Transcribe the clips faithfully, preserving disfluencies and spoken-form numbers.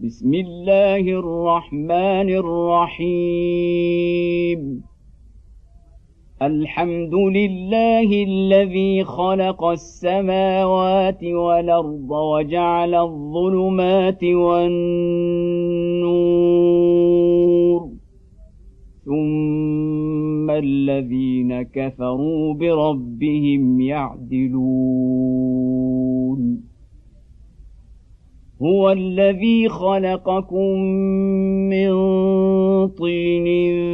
بسم الله الرحمن الرحيم الحمد لله الذي خلق السماوات والأرض وجعل الظلمات والنور ثم الذين كفروا بربهم يعدلون هو الذي خلقكم من طين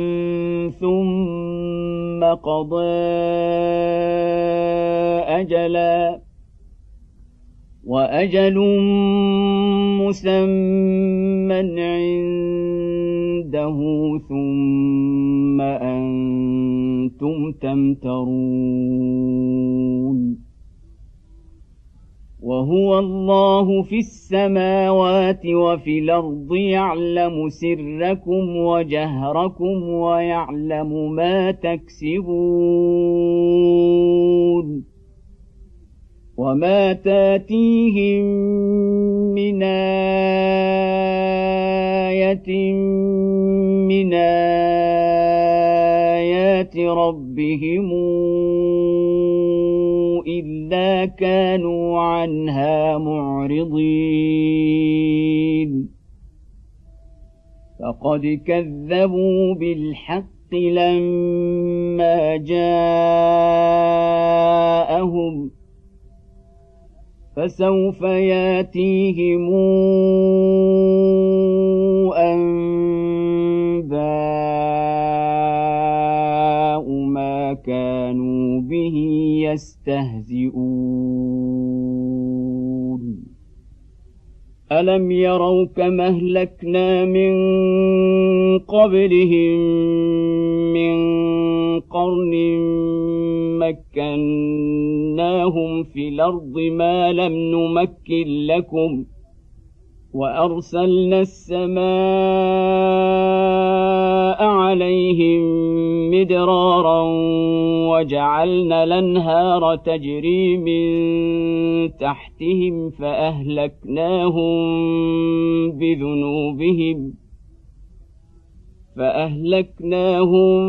ثم قضى أجلا وأجل مسمى عنده ثم أنتم تمترون وهو الله في السماوات وفي الأرض يعلم سركم وجهركم ويعلم ما تكسبون وما تاتيهم من آية من آيات ربهم إلا كانوا عنها معرضين فقد كذبوا بالحق لما جاءهم فسوف ياتيهم أنباء ما كانوا به يستهزئون ألم يروا كما أهلكنا من قبلهم من قرن مكناهم في الأرض ما لم نمكن لكم وأرسلنا السماء عليهم مدرارا وجعلنا الأنهار تجري من تحتهم فأهلكناهم بذنوبهم فأهلكناهم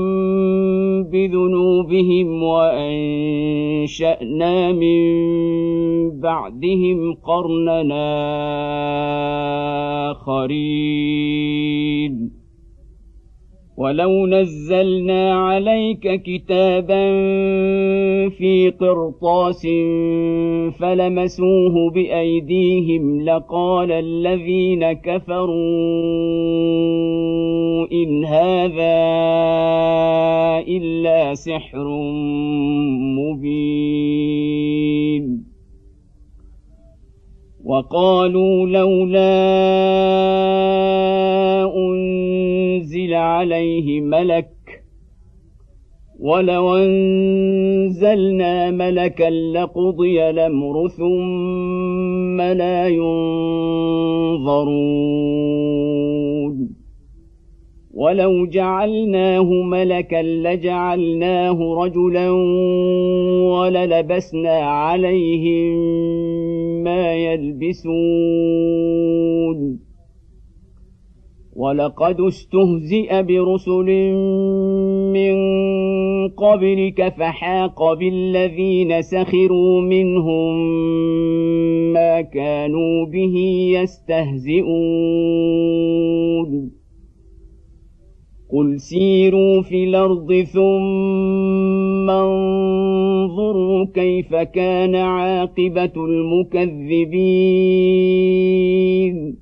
بذنوبهم وأنشأنا من بعدهم قرننا آخرين ولو نزلنا عليك كتابا في قرطاس فلمسوه بأيديهم لقال الذين كفروا إن هذا إلا سحر مبين وقالوا لولا أنزل عليه ملك ولو أنزلنا ملكا لقضي الأمر ثم لا ينظرون ولو جعلناه ملكا لجعلناه رجلا وللبسنا عليهم ما يلبسون ولقد استهزئ برسل من قبلك فحاق بالذين سخروا منهم ما كانوا به يستهزئون قل سيروا في الأرض ثم انظروا كيف كان عاقبة المكذبين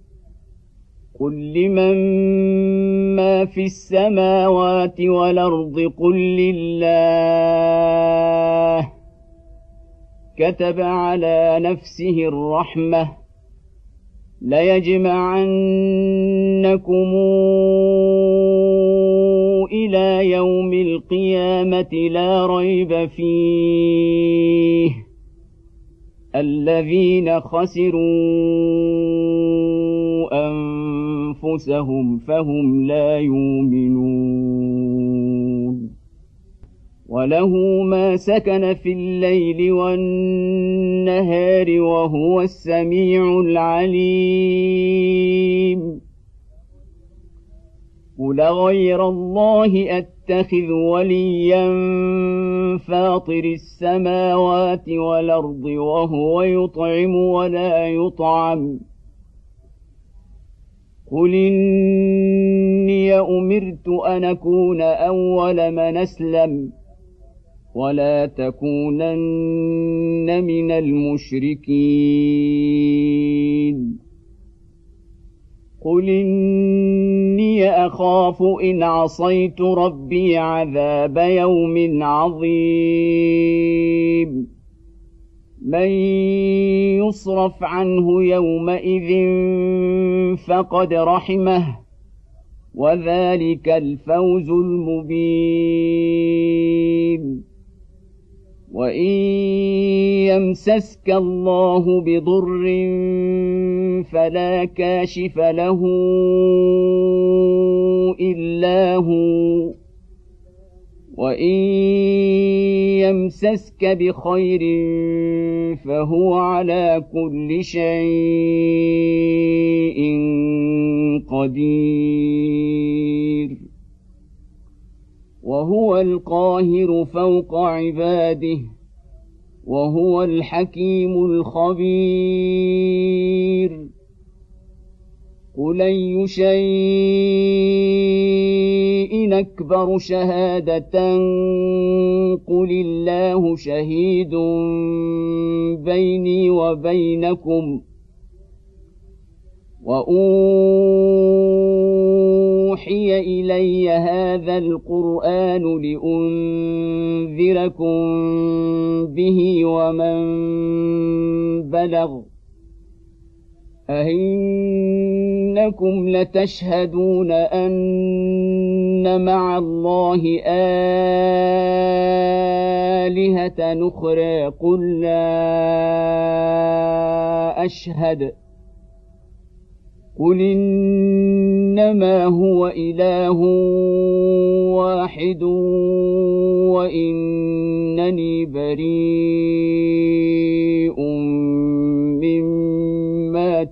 قل لمن ما في السماوات والأرض قل لله كتب على نفسه الرحمة ليجمعنكم إلى يوم القيامة لا ريب فيه الذين خسروا أنفسهم فهم لا يؤمنون وله ما سكن في الليل والنهار وهو السميع العليم غير الله أتخذ وليا فاطر السماوات والأرض وهو يطعم ولا يطعم قل إني أمرت أن أكون أول من أسلم ولا تكونن من المشركين قل إني أخاف إن عصيت ربي عذاب يوم عظيم من يصرف عنه يومئذ فقد رحمه وذلك الفوز المبين وإن يمسسك الله بضر فلا كاشف له إلا هو وإن يمسسك بخير فهو على كل شيء قدير وهو القاهر فوق عباده وهو الحكيم الخبير قل أي شيء أكبر شهادة قل الله شهيد بيني وبينكم وأوحي إلي هذا القرآن لأنذركم به ومن بلغ أئنكم لتشهدون أن مع الله آلهة أخرى قل لا أشهد قل إنما هو إله واحد وإنني بريء مما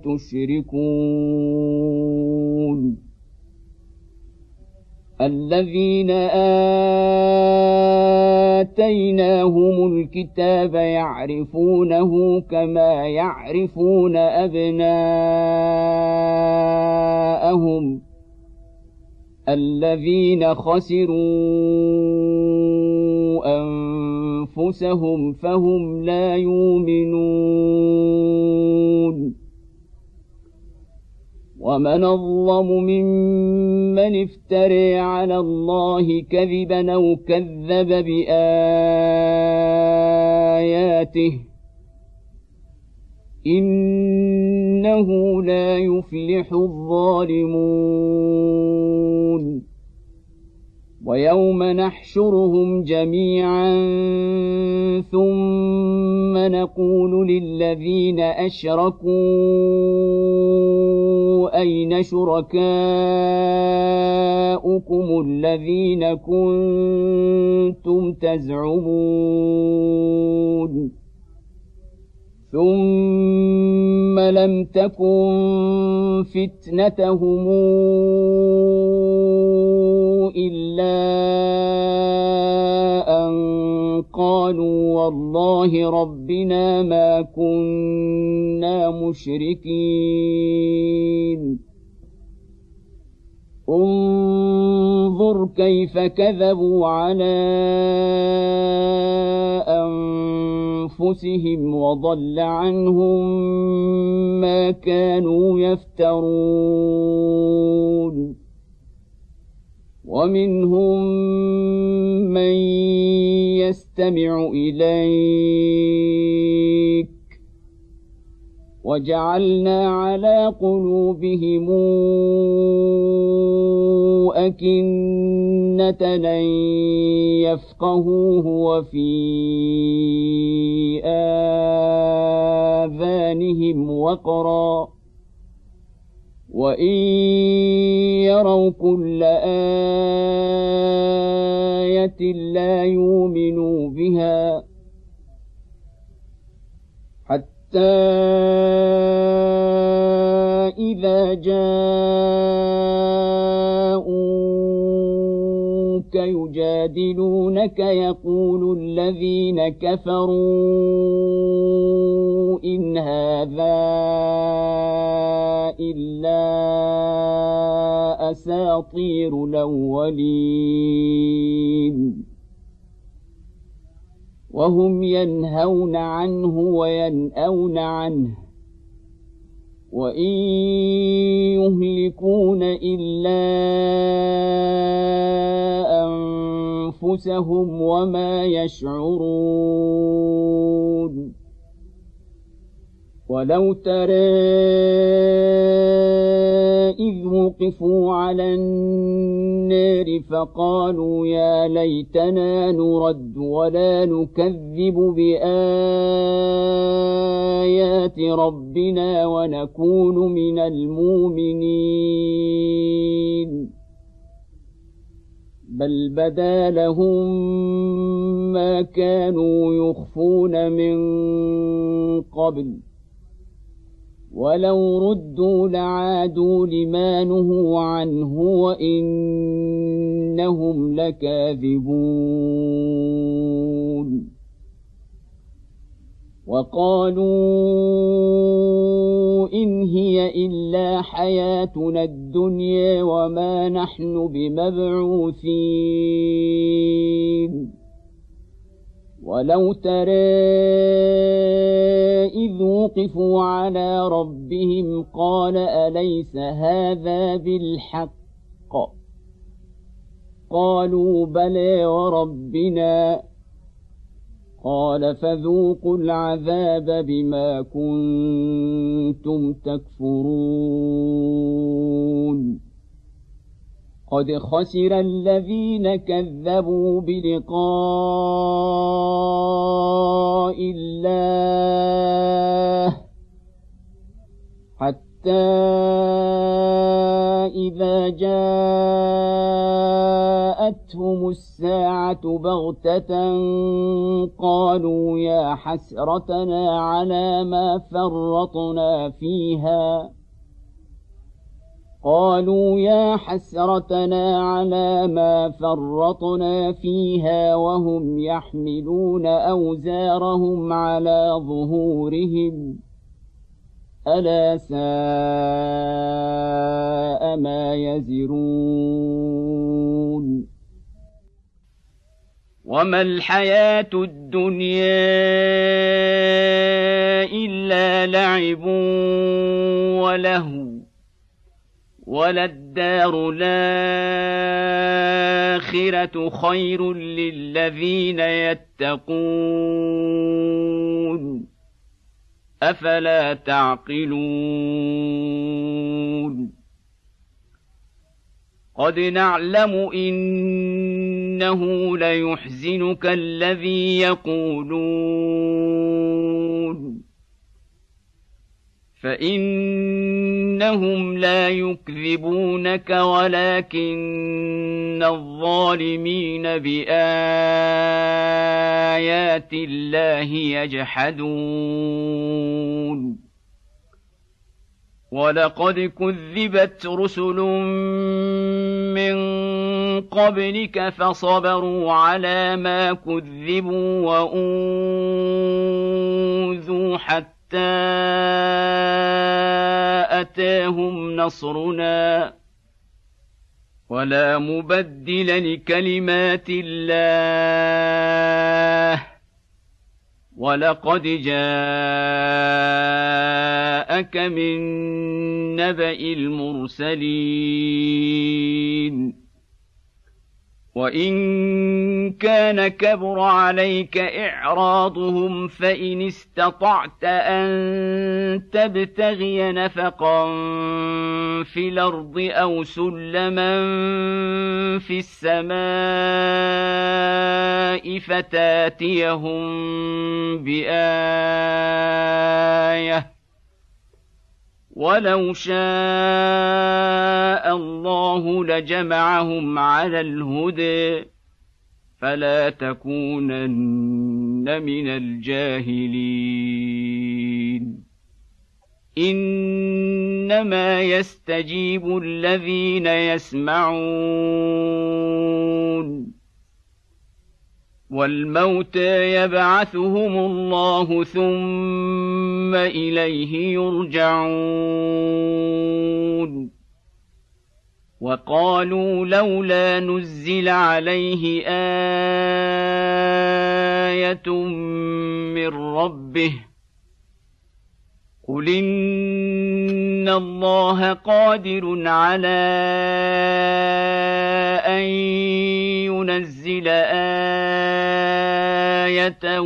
تشركون الذين آتيناهم الكتاب يعرفونه كما يعرفون أبناءهم الذين خسروا أنفسهم فهم لا يؤمنون ومن أظلم ممن افترى على الله كذبا أو كذب بآياته إنه لا يفلح الظالمون ويوم نحشرهم جميعا ثم نقول للذين أشركوا أين شركاؤكم الذين كنتم تزعمون ثم لم تكن فتنتهم إلا أن قالوا والله ربنا ما كنا مشركين انظر كيف كذبوا على أنفسهم وضل عنهم ما كانوا يفترون ومنهم من يستمع إليك وجعلنا على قلوبهم أكنة أن يفقهوه وفي آذانهم وقرا وإن يروا كل آية لا يؤمنوا بها حتى إذا جاءوا جاءوك يجادلونك يقول الذين كفروا إن هذا إلا أساطير الأولين وهم ينهون عنه وينأون عنه وإن يهلكون إلا أنفسهم وما يشعرون ولو ترى إذ وقفوا على النار فقالوا يا ليتنا نرد ولا نكذب بآيات ربنا ونكون من المؤمنين بل بدا لهم ما كانوا يخفون من قبل ولو ردوا لعادوا لما نهوا عنه وإنهم لكاذبون وقالوا إن هي إلا حياتنا الدنيا وما نحن بمبعوثين ولو ترى إذ وقفوا على ربهم قال أليس هذا بالحق قالوا بلى وربنا قال فذوقوا العذاب بما كنتم تكفرون قد خسر الذين كذبوا بلقاء الله حتى إذا جاءتهم الساعة بغتة قالوا يا حسرتنا على ما فرطنا فيها قالوا يا حسرتنا على ما فرطنا فيها وهم يحملون أوزارهم على ظهورهم ألا ساء ما يزرون وما الحياة الدنيا إلا لعب ولهو وللدار الآخرة خير للذين يتقون أفلا تعقلون قد نعلم إنه ليحزنك الذي يقولون فإنهم لا يكذبونك ولكن الظالمين بآيات الله يجحدون ولقد كذبت رسل من قبلك فصبروا على ما كذبوا وأوذوا حتى أتاهم نصرنا ولا مبدل لكلمات الله ولقد جاءك من نبأ المرسلين وإن كان كبر عليك إعراضهم فإن استطعت أن تبتغي نفقا في الأرض أو سلما في السماء فتاتيهم بآية ولو شاء الله لجمعهم على الهدى فلا تكونن من الجاهلين إنما يستجيب الذين يسمعون والموتى يبعثهم الله ثم إليه يرجعون وقالوا لولا نزل عليه آية من ربه قل إن الله قادر على أن ينزل آية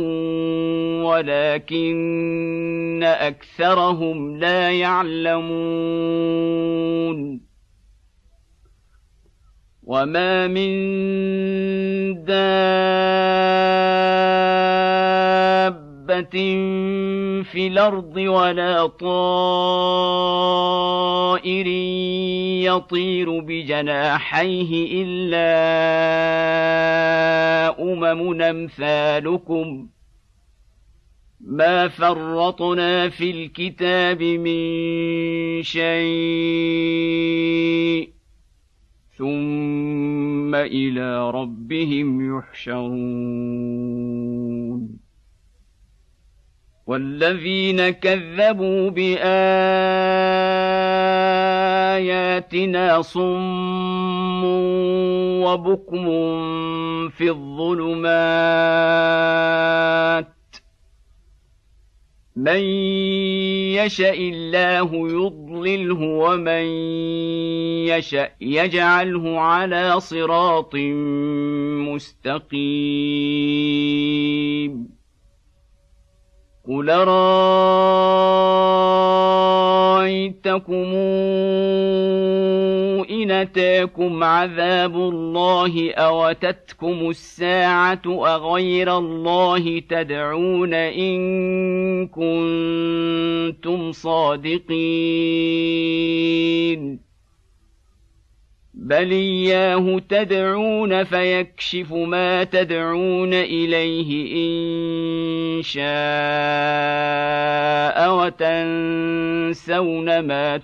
ولكن أكثرهم لا يعلمون وما من دابة في الأرض ولا طائر يطير بجناحيه إلا أمم أمثالكم ما فرطنا في الكتاب من شيء ثم إلى ربهم يحشرون والذين كذبوا بآياتنا صم وبكم في الظلمات من يشأ الله يضلله ومن يشأ يجعله على صراط مستقيم قل رأيتكم إن أتاكم عذاب الله أو أتتكم الساعة أغير الله تدعون إن كنتم صادقين بل إياه تدعون فيكشف ما تدعون إليه إن شاء وتنسون ما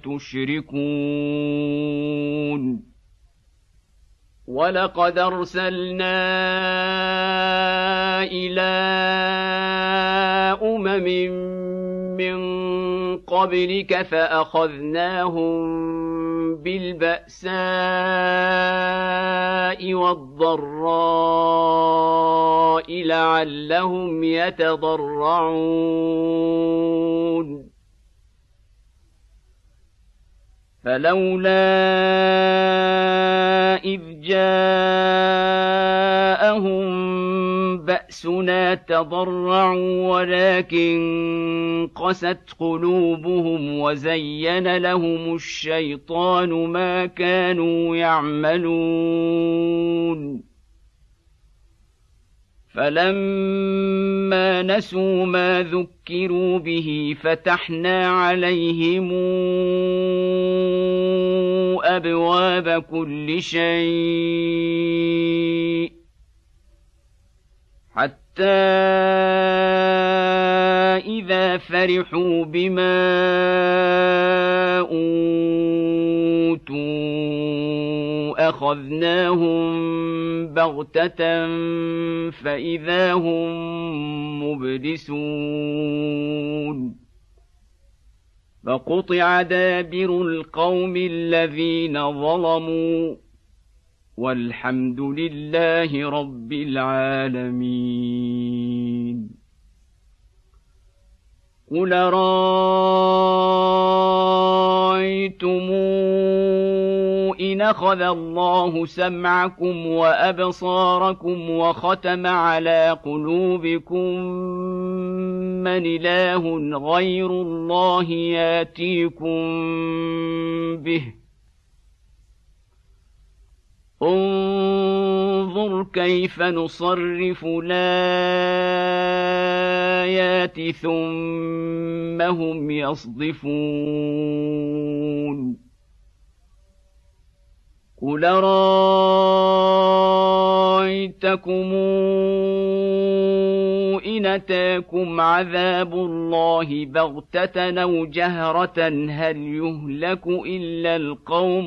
تشركون ولقد أرسلنا إلى أمم من قبلك فأخذناهم بالبأساء والضراء لعلهم يتضرعون فلولا إذ جاءهم بأسنا تضرعوا ولكن قست قلوبهم وزين لهم الشيطان ما كانوا يعملون فلما نسوا ما ذكروا به فتحنا عليهم أبواب كل شيء حتى إذا فرحوا بما أوتوا أخذناهم بغتة فإذا هم مبلسون فقطع دابر القوم الذين ظلموا والحمد لله رب العالمين قل رأيتم إن أخذ الله سمعكم وأبصاركم وختم على قلوبكم من إله غير الله ياتيكم به انظر كيف نصرف الآيات ثم هم يصدفون قل رأيتكم إن أتاكم عذاب الله بغتة أو جهرة هل يهلك إلا القوم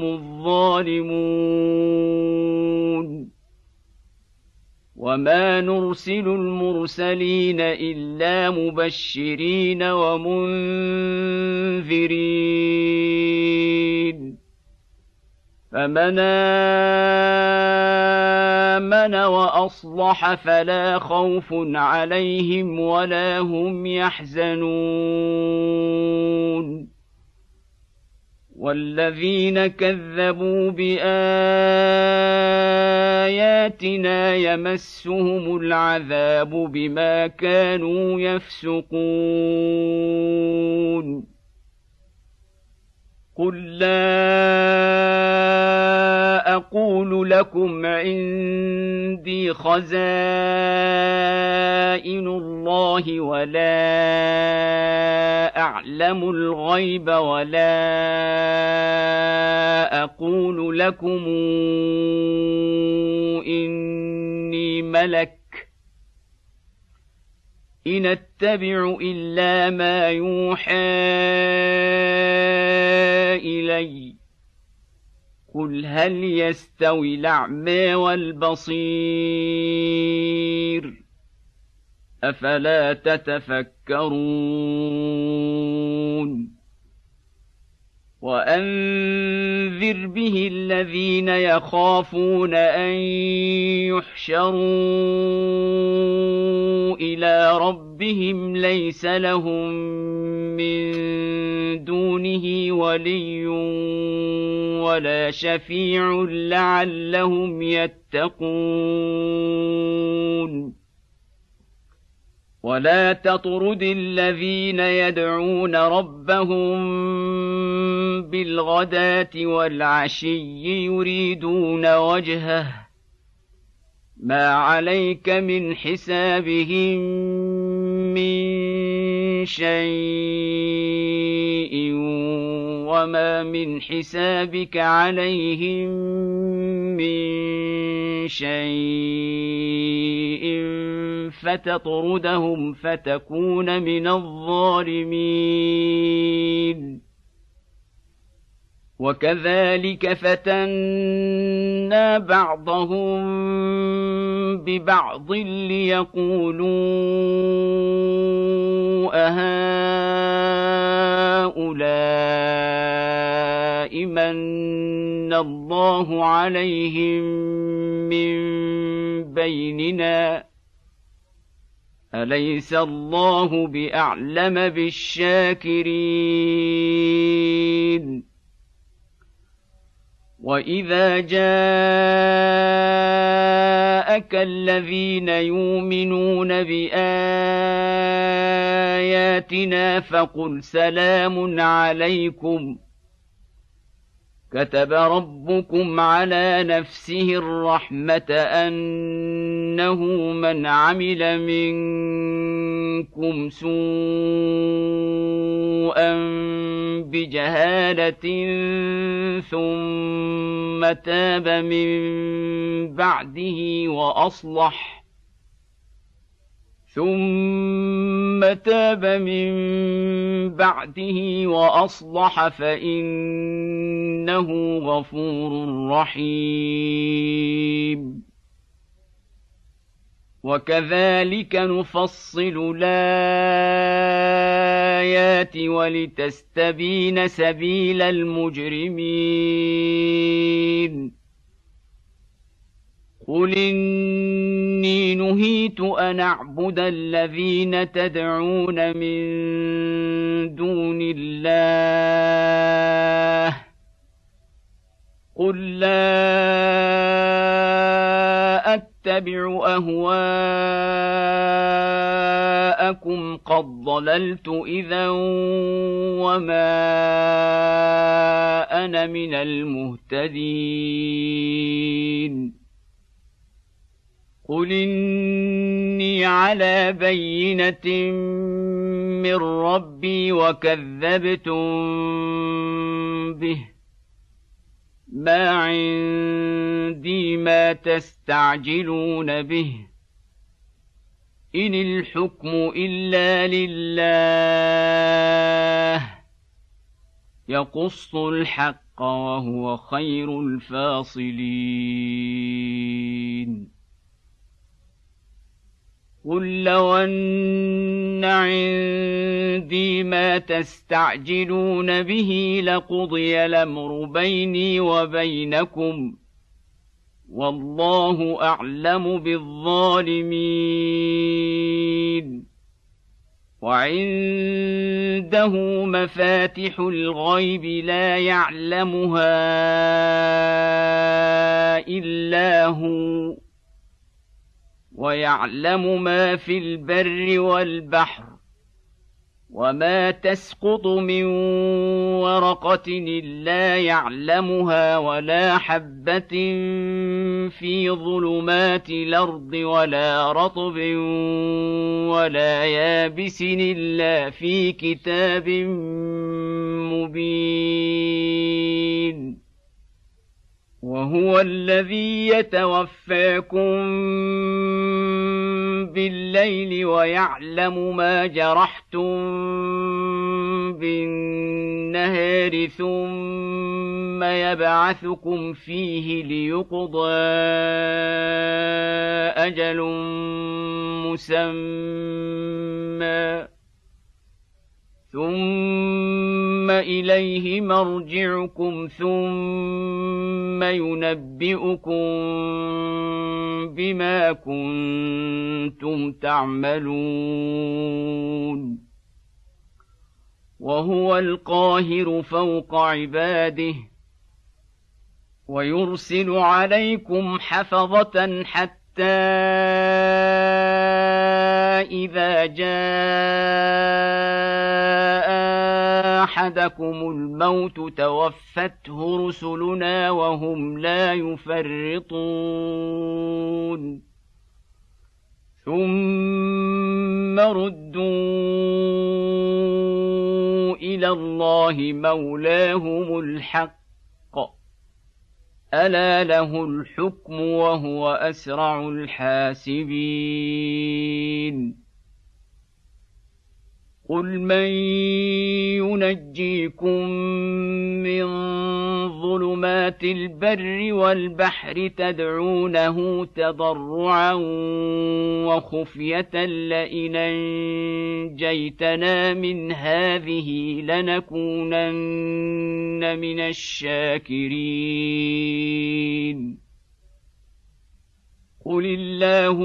الظالمون وما نرسل المرسلين إلا مبشرين ومنذرين فمن آمن وأصلح فلا خوف عليهم ولا هم يحزنون والذين كذبوا بآياتنا يمسهم العذاب بما كانوا يفسقون قل لا أقول لكم عندي خزائن الله ولا أعلم الغيب ولا أقول لكم إني ملك إن أتبع إلا ما يوحى إلي قل هل يستوي الأعمى والبصير أفلا تتفكرون وأنذر به الذين يخافون أن يحشروا إلى ربهم ليس لهم من دونه ولي ولا شفيع لعلهم يتقون ولا تطرد الذين يدعون ربهم بالغداة والعشي يريدون وجهه ما عليك من حسابهم من شيء وما من حسابك عليهم من شيء فتطردهم فتكون من الظالمين وكذلك فتنا بعضهم ببعض ليقولوا أهؤلاء من الله عليهم من بيننا أليس الله بأعلم بالشاكرين وإذا جاءك الذين يؤمنون بآياتنا فقل سلام عليكم كتب ربكم على نفسه الرحمة أنه من عمل منكم سوءا بجهالة ثم تاب من بعده وأصلح ثم تاب من بعده وأصلح فإنه غفور رحيم وكذلك نفصل الآيات ولتستبين سبيل المجرمين قل إني نهيت أن أعبد الذين تدعون من دون الله قل لا أتبع أهواءكم قد ضللت إذا وما أنا من المهتدين قل إني على بينة من ربي وكذبتم به ما عندي ما تستعجلون به إن الحكم إلا لله يقص الحق وهو خير الفاصلين قل لو أن عندي ما تستعجلون به لقضي الأمر بيني وبينكم والله أعلم بالظالمين وعنده مفاتح الغيب لا يعلمها إلا هو ويعلم ما في البر والبحر وما تسقط من ورقة إلا يعلمها ولا حبة في ظلمات الأرض ولا رطب ولا يابس إلا في كتاب مبين وهو الذي يتوفاكم بالليل ويعلم ما جرحتم بالنهار ثم يبعثكم فيه ليقضى أجل مسمى ثم إليه مرجعكم ثم ينبئكم بما كنتم تعملون وهو القاهر فوق عباده ويرسل عليكم حفظة حتى إذا جاء أحدكم الموت توفته رسلنا وهم لا يفرطون ثم ردوا إلى الله مولاهم الحق ألا له الحكم وهو أسرع الحاسبين قل من ينجيكم من ظلمات البر والبحر تدعونه تضرعا وخفية لئن أنجيتنا من هذه لنكونن من الشاكرين قل الله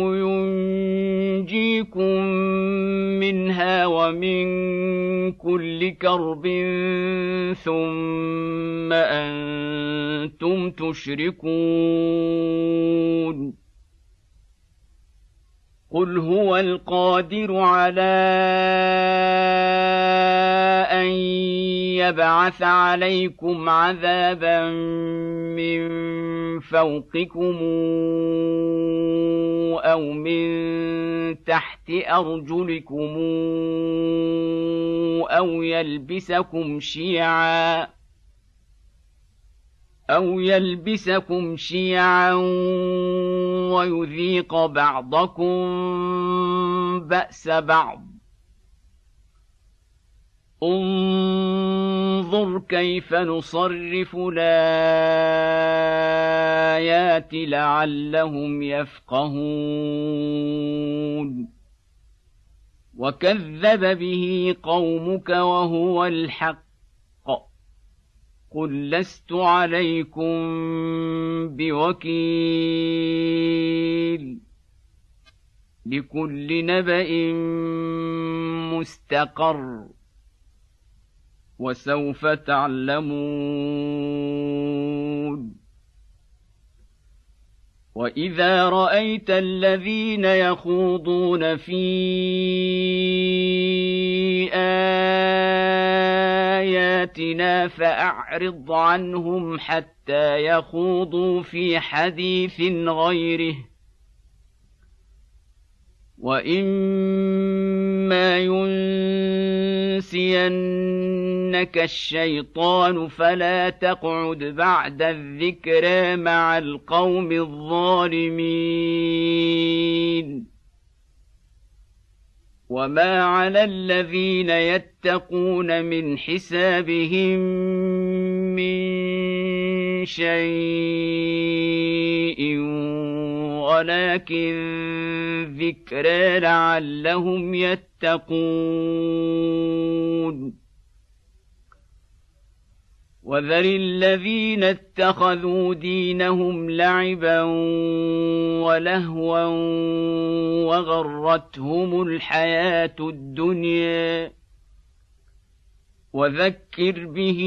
ينجيكم منها ومن كل كرب ثم أنتم تشركون قل هو القادر على أن يبعث عليكم عذابا من فوقكم أو من تحت أرجلكم أو يلبسكم شيعا أو يلبسكم شيعا ويذيق بعضكم بأس بعض انظر كيف نصرف الآيات لعلهم يفقهون وكذب به قومك وهو الحق قل لست عليكم بوكيل لكل نبأ مستقر وسوف تعلمون وإذا رأيت الذين يخوضون في آياتنا فأعرض عنهم حتى يخوضوا في حديث غيره وإما ينسينك الشيطان فلا تقعد بعد الذكرى مع القوم الظالمين وما على الذين يتقون من حسابهم من شيء ولكن ذكرى لعلهم يتقون وذر الذين اتخذوا دينهم لعبا ولهوا وغرتهم الحياة الدنيا وذكر به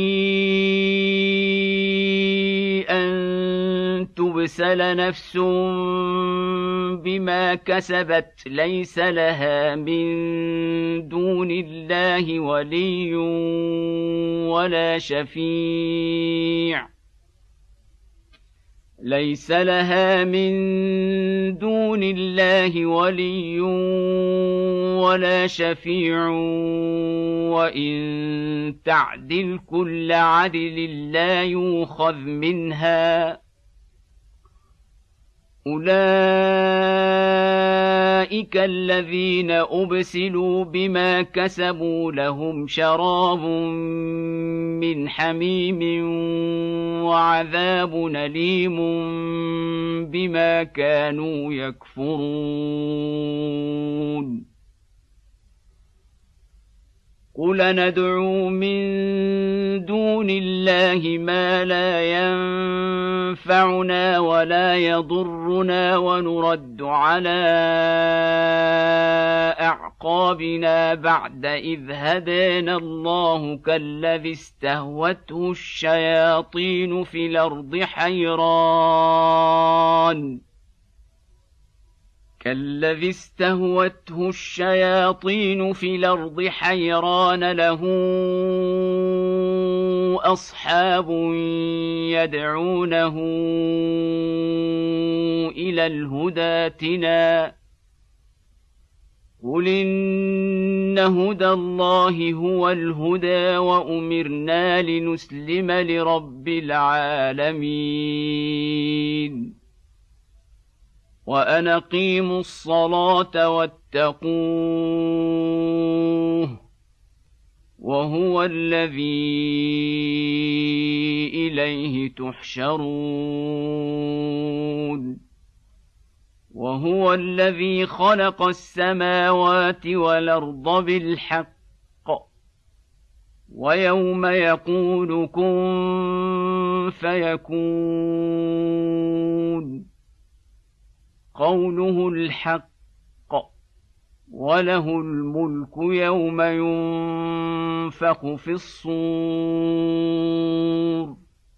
أن تبسل نفس بما كسبت ليس لها من دون الله ولي ولا شفيع ليس لها من دون الله ولي ولا شفيع وإن تعدل كل عدل لا يؤخذ منها أولئك الذين أبسلوا بما كسبوا لهم شراب من حميم وعذاب أليم بما كانوا يكفرون قل ندعو من دون الله ما لا ينفعنا ولا يضرنا ونرد على أعقابنا بعد إذ هدانا الله كالذي استهوته الشياطين في الأرض حيران كالذي استهوته الشياطين في الأرض حيران له أصحاب يدعونه إلى الهدى ائتنا قل إن هدى الله هو الهدى وأمرنا لنسلم لرب العالمين وأن أقيموا الصلاة واتقوه وهو الذي إليه تحشرون وهو الذي خلق السماوات والأرض بالحق ويوم يقول كن فيكون قوله الحق وله الملك يوم ينفخ في الصور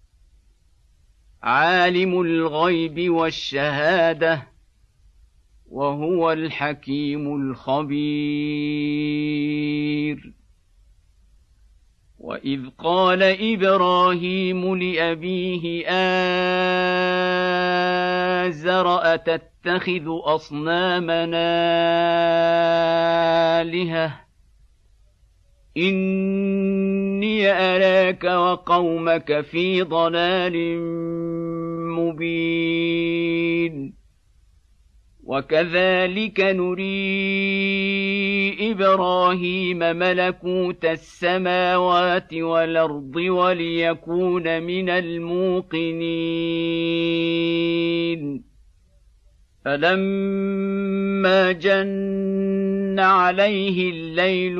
عالم الغيب والشهادة وهو الحكيم الخبير وإذ قال إبراهيم لأبيه آزر أتتخذ أصنامنا آلهة إني أراك وقومك في ضلال مبين وكذلك نري إبراهيم ملكوت السماوات والأرض وليكون من الموقنين فلما جن عليه الليل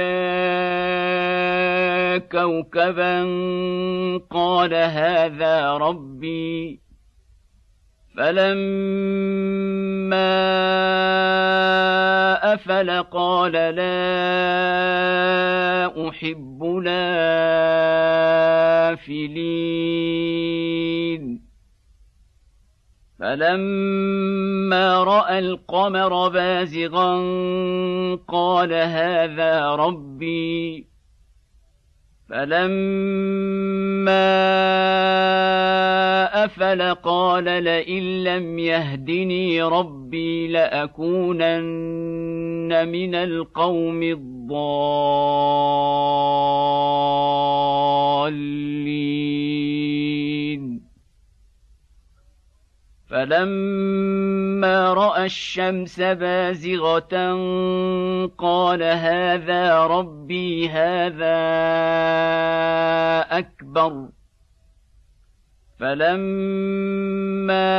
رأى كوكبا قال هذا ربي فلما أفل قال لا أحب الآفلين فلما رأى القمر بازغا قال هذا ربي فلما أفل قال لئن لم يهدني ربي لأكونن من القوم الضالين فلما رأى الشمس بازغة قال هذا ربي هذا أكبر فلما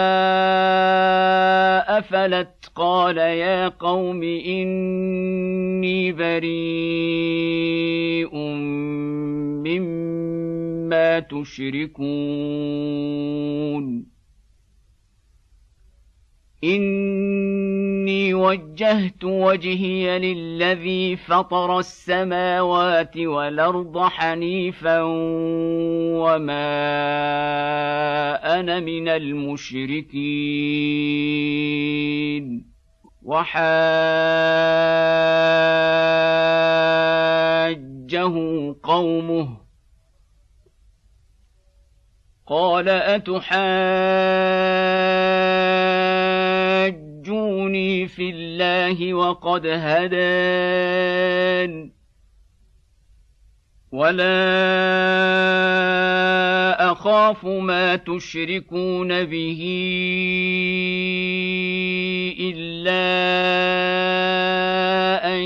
أفلت قال يا قوم إني بريء مما تشركون إني وجهت وجهي للذي فطر السماوات والأرض حنيفا وما أنا من المشركين وحاجه قومه قال أتحاجوني في الله وقد هدان ولا أخاف ما تشركون به إلا أن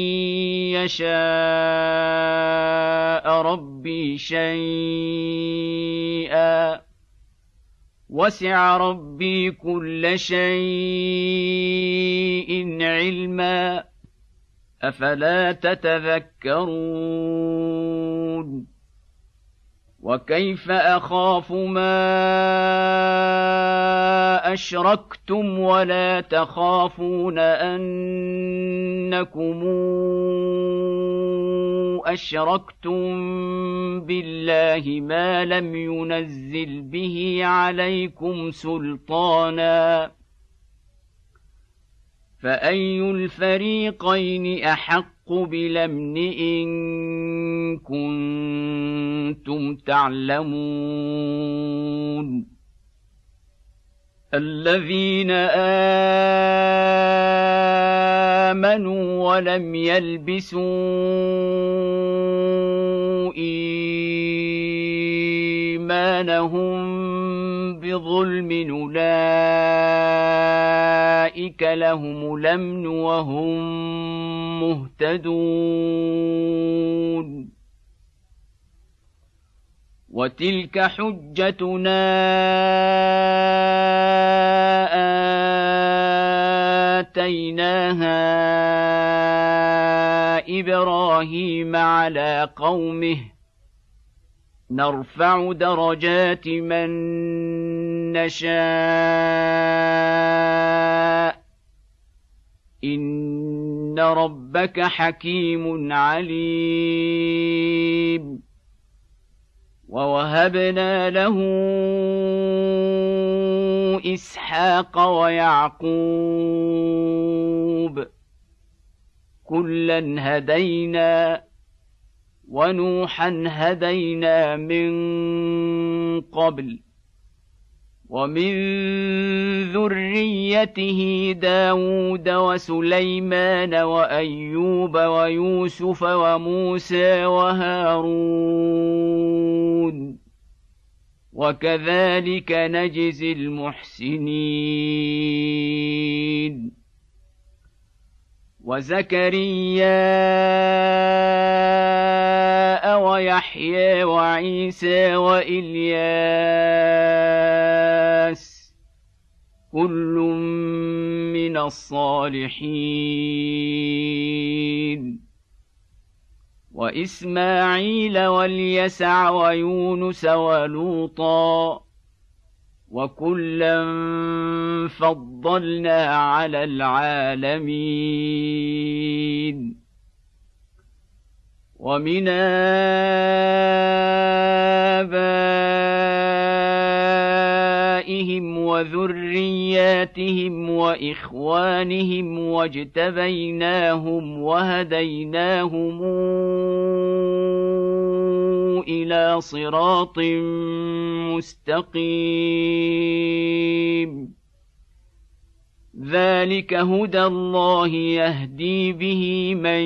يشاء ربي شيئا وسع ربي كل شيء علما أفلا تتذكرون وكيف أخاف ما أشركتم ولا تخافون أنكم أشركتم بالله ما لم ينزل به عليكم سلطانا فأي الفريقين أحق بالأمن إن كنتم تعلمون الذين آمنوا ولم يلبسوا إيمانهم بظلم أولئك لهم الأمن وهم مهتدون وتلك حجتنا آتيناها إبراهيم على قومه نرفع درجات من نشاء إن ربك حكيم عليم ووهبنا له إسحاق ويعقوب كلا هدينا ونوحا هدينا من قبل ومن ذريته داود وسليمان وأيوب ويوسف وموسى وهارون وكذلك نجزي المحسنين وزكريا ويحيى وعيسى وإلياس كل من الصالحين وإسماعيل واليسع ويونس ولوطا وكلا فضلنا على العالمين ومن آبائهم وذرياتهم وإخوانهم واجتبيناهم وهديناهم إلى صراط مستقيم ذلك هدى الله يهدي به من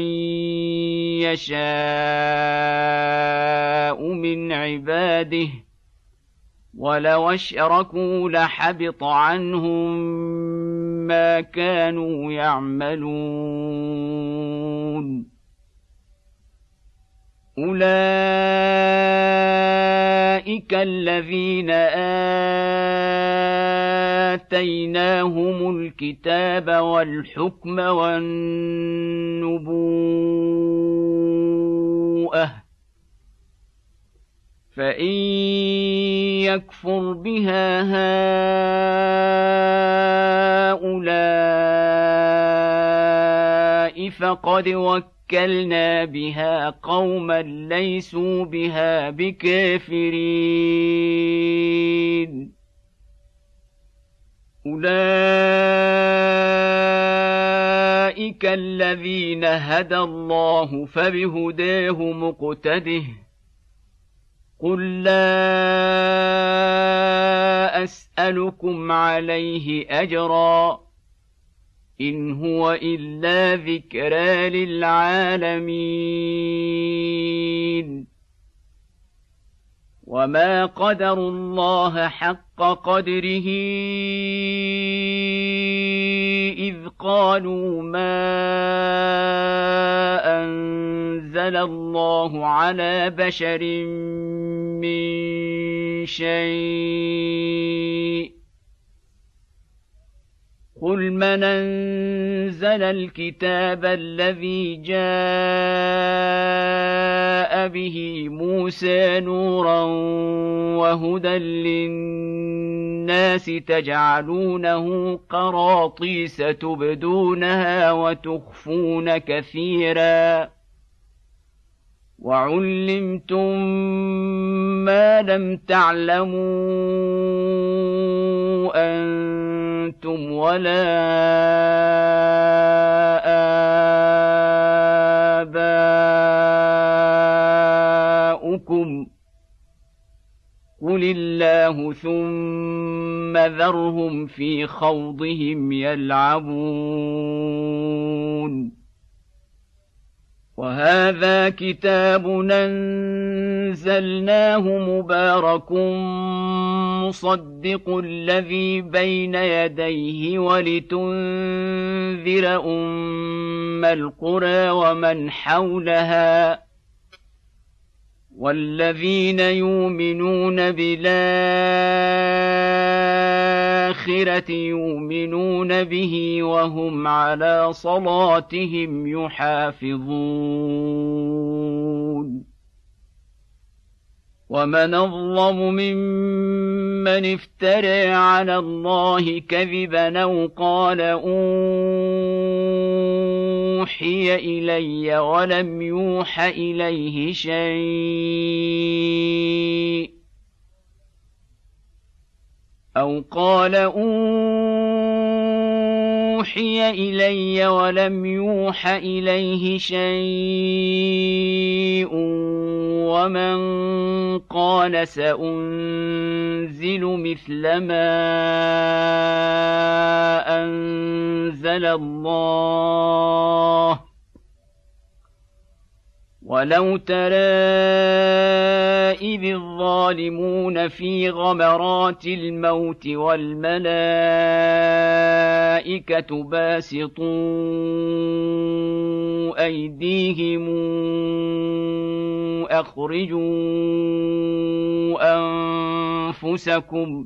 يشاء من عباده ولو أشركوا لحبط عنهم ما كانوا يعملون أولئك الذين آتيناهم الكتاب والحكم والنبوءة فإن يكفر بها هؤلاء فقد وكلنا بها قوما ليسوا بها بكافرين أولئك الذين هدى الله فبهداه مقتده قل لا أسألكم عليه أجرا إن هو إلا ذكرى للعالمين وما قدروا الله حق قدره إذ قالوا ما أنزل الله على بشر من شيء قل من أنزل الكتاب الذي جاء به موسى نورا وهدى للناس تجعلونه قراطيس تبدونها وتخفون كثيرا وعلمتم ما لم تعلموا أنتم ولا آباؤكم قل الله ثم ذرهم في خوضهم يلعبون وهذا كتاب أنزلناه مبارك مصدق الذي بين يديه ولتنذر أم القرى ومن حولها والذين يؤمنون بالآخرة يؤمنون به وهم على صلاتهم يحافظون ومن أظلم ممن افترى على الله كذبا أو قال أوحي إلي ولم يوح إليه شيء أو قال أوحي إلي ولم يوح إليه شيء ومن قال سأنزل مثل ما أنزل الله ولو ترى إذ الظالمون في غمرات الموت والملائكة باسطوا أيديهم أخرجوا أنفسكم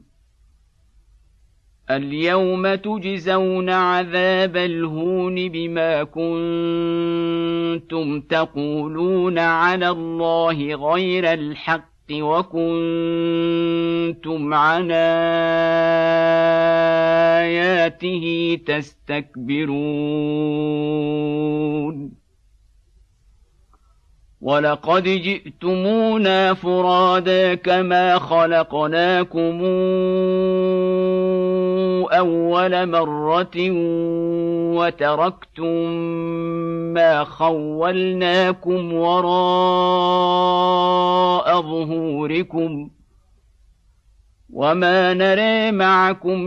اليوم تجزون عذاب الهون بما كنتم تقولون على الله غير الحق وكنتم عن آياته تستكبرون ولقد جئتمونا فرادا كما خلقناكم أول مرة وتركتم ما خولناكم وراء ظهوركم وما نرى معكم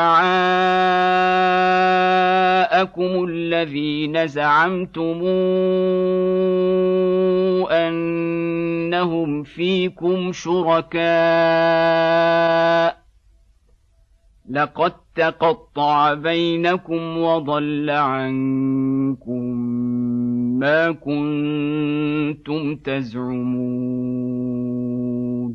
شفعاءكم الذين زعمتم أنهم فيكم شركاء لقد تقطع بينكم وضل عنكم ما كنتم تزعمون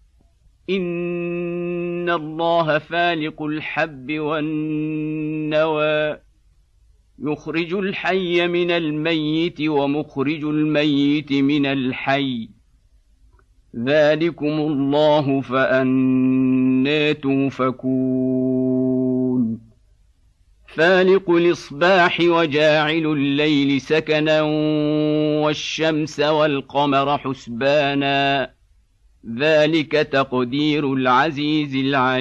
إن الله فالق الحب والنوى يخرج الحي من الميت ومخرج الميت من الحي ذلكم الله فأنى توفكون فالق الإصباح وجاعل الليل سكنا والشمس والقمر حسبانا ذلك تقدير العزيز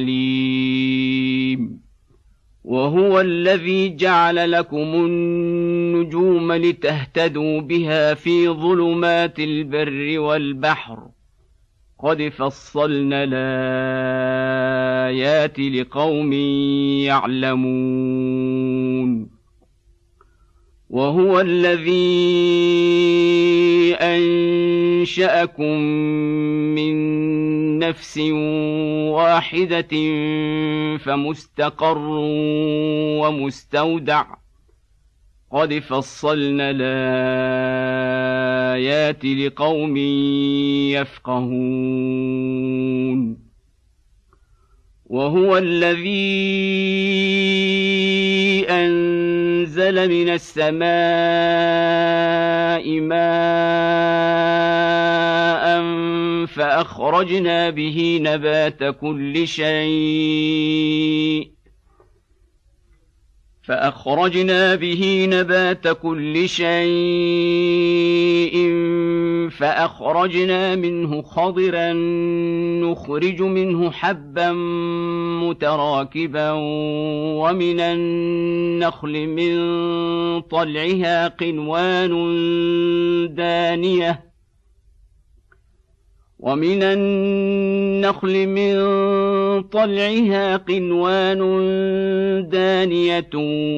العليم وهو الذي جعل لكم النجوم لتهتدوا بها في ظلمات البر والبحر قد فصلنا الآيات لقوم يعلمون وهو الذي أنشأكم من نفس واحدة فمستقر ومستودع قد فصلنا الآيات لقوم يفقهون وهو الذي أنزل من السماء ماء فأخرجنا به نبات كل شيء فأخرجنا به نبات كل شيء فأخرجنا منه خضرا نخرج منه حبا متراكبا ومن النخل من طلعها قنوان دانية ومن النخل من طلعها قنوان دانية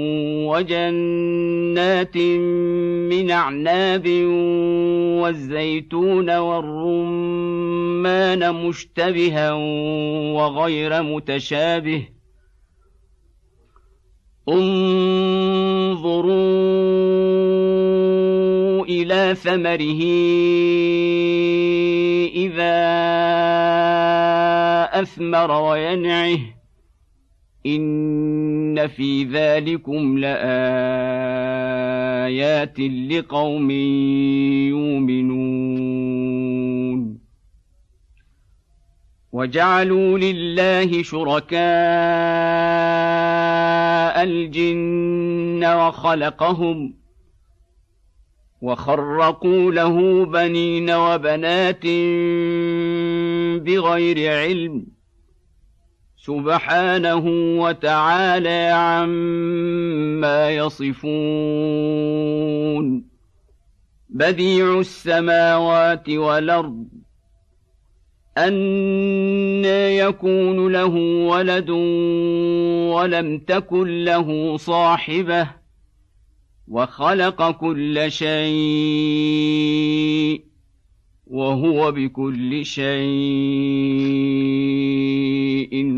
وجنات من أعناب والزيتون والرمان مشتبها وغير متشابه انظروا إلى ثمره إذا أثمر وينعه إن في ذلكم لآيات لقوم يؤمنون وجعلوا لله شركاء الجن وخلقهم وخرقوا له بنين وبنات بغير علم سبحانه وتعالى عما يصفون بديع السماوات والأرض أنى يكون له ولد ولم تكن له صاحبة وخلق كل شيء وهو بكل شيء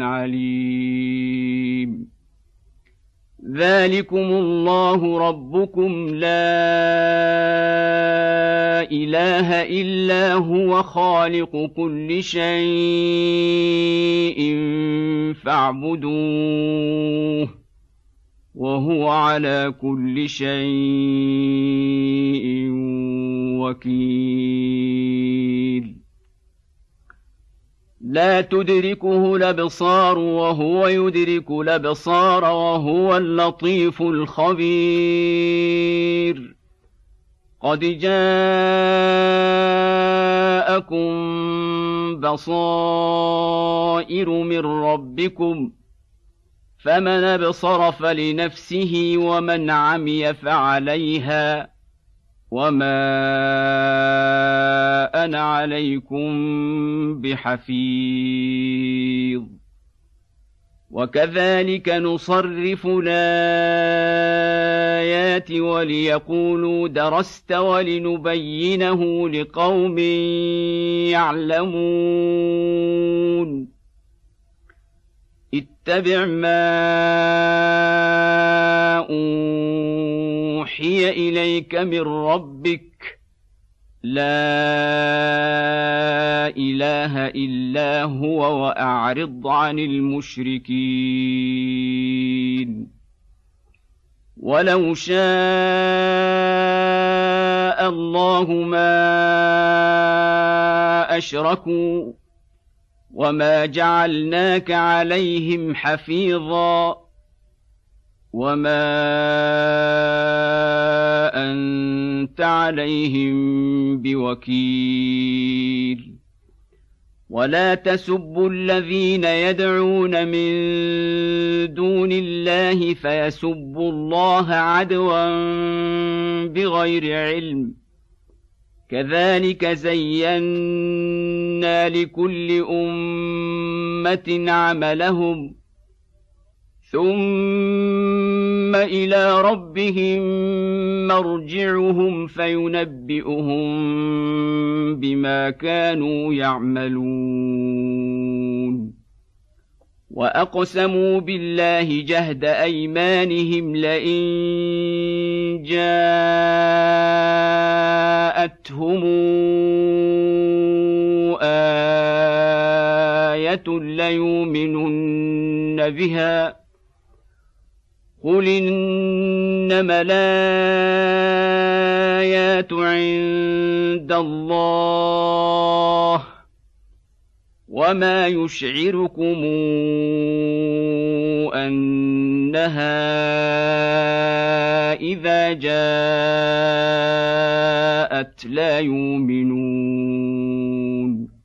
عليم ذلكم الله ربكم لا إله إلا هو خالق كل شيء فاعبدوه وهو على كل شيء وكيل لا تدركه الأبصار وهو يدرك الأبصار وهو اللطيف الخبير قد جاءكم بصائر من ربكم فمن أبصر فلنفسه ومن عمي فعليها وما أنا عليكم بحفيظ وكذلك نصرف الآيات وليقولوا درست ولنبينه لقوم يعلمون اتبع ما أوحي إليك من ربك لا إله إلا هو وأعرض عن المشركين ولو شاء الله ما أشركوا وما جعلناك عليهم حفيظا وما أنت عليهم بوكيل ولا تسبوا الذين يدعون من دون الله فيسبوا الله عدوا بغير علم كذلك زينا لكل أمة عملهم ثم إلى ربهم مرجعهم فينبئهم بما كانوا يعملون وأقسموا بالله جهد أيمانهم لئن جاءتهم آية ليؤمنن بها قل إنما الآيات عند الله وما يشعركم أنها إذا جاءت لا يؤمنون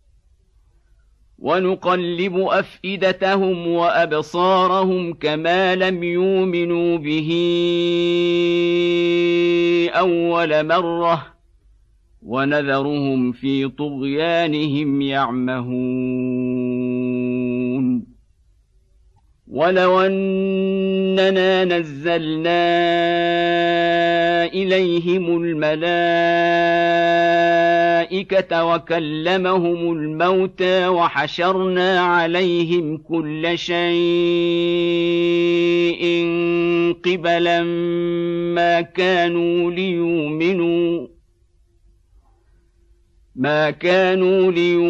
ونقلب أفئدتهم وأبصارهم كما لم يؤمنوا به أول مرة ونذرهم في طغيانهم يعمهون ولو أننا نزلنا إليهم الملائكة وكلمهم الموتى وحشرنا عليهم كل شيء قبلا ما كانوا ليؤمنوا ما كانوا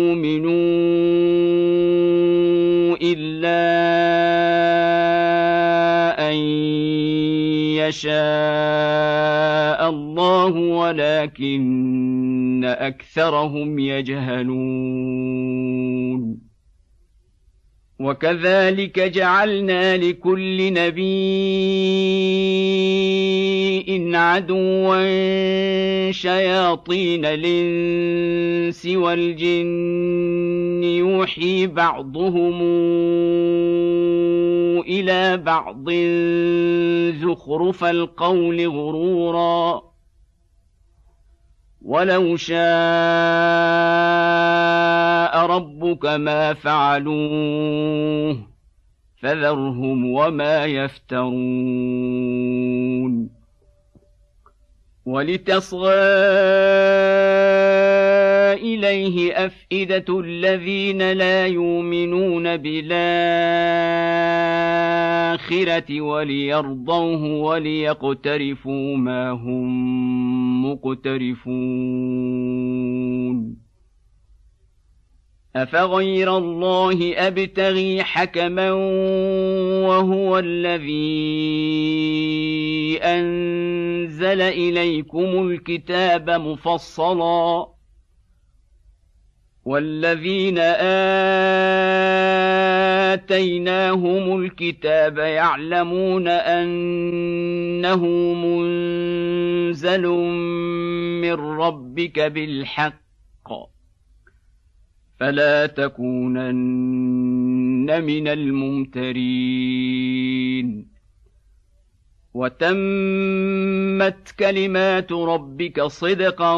ليؤمنوا إلا أن يشاء الله ولكن أكثرهم يجهلون وكذلك جعلنا لكل نبي عدوا شياطين الإنس والجن يوحي بعضهم إلى بعض زخرف القول غرورا ولو شاء ربك ما فعلوه فذرهم وما يفترون ولتصغى إليه أفئدة الذين لا يؤمنون بالآخرة وليرضوه وليقترفوا ما هم مقترفون أفغير الله أبتغي حكما وهو الذي أنزل إليكم الكتاب مفصلا والذين آتيناهم الكتاب يعلمون أنه منزل من ربك بالحق فلا تكونن من الممترين وتمت كلمات ربك صدقا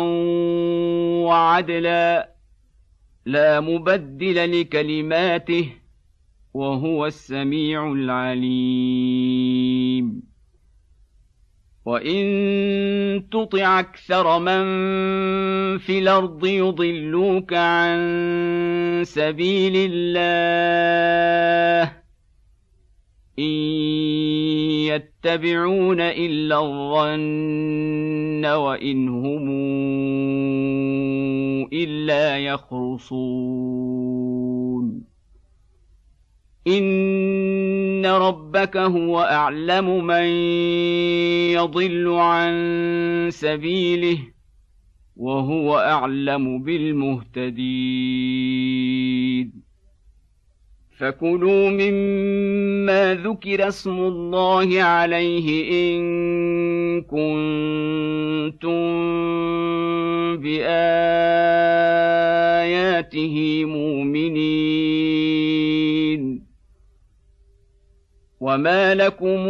وعدلا لا مبدل لكلماته وهو السميع العليم وإن تطع أكثر من في الأرض يضلوك عن سبيل الله إن يتبعون إلا الظن وإن هم إلا يخرصون إن ربك هو أعلم من يضل عن سبيله وهو أعلم بالمهتدين فكلوا مما ذكر اسم الله عليه إن كنتم بآياته مؤمنين وما لكم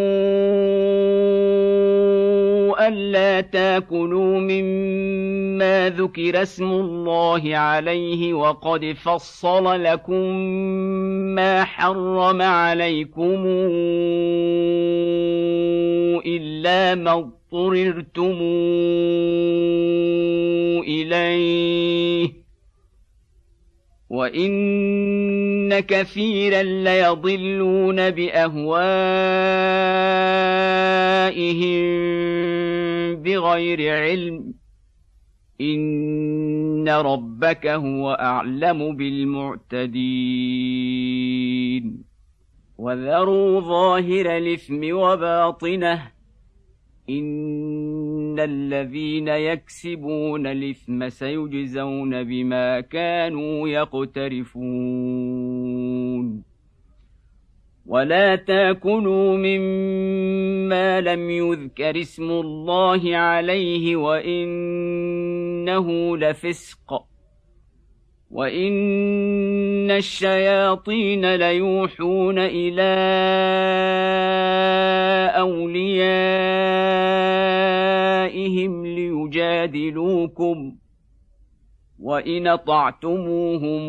ألا تاكلوا مما ذكر اسم الله عليه وقد فصل لكم ما حرم عليكم إلا ما اضطررتم إليه وإن كثيرا ليضلون بأهوائهم بغير علم إن ربك هو أعلم بالمعتدين وذروا ظاهر الإثم وباطنه إن الذين يكسبون الإثم سيجزون بما كانوا يقترفون ولا تاكلوا مما لم يذكر اسم الله عليه وإنه لفسق وإن الشياطين ليوحون إلى أوليائهم ليجادلوكم وإن أطعتموهم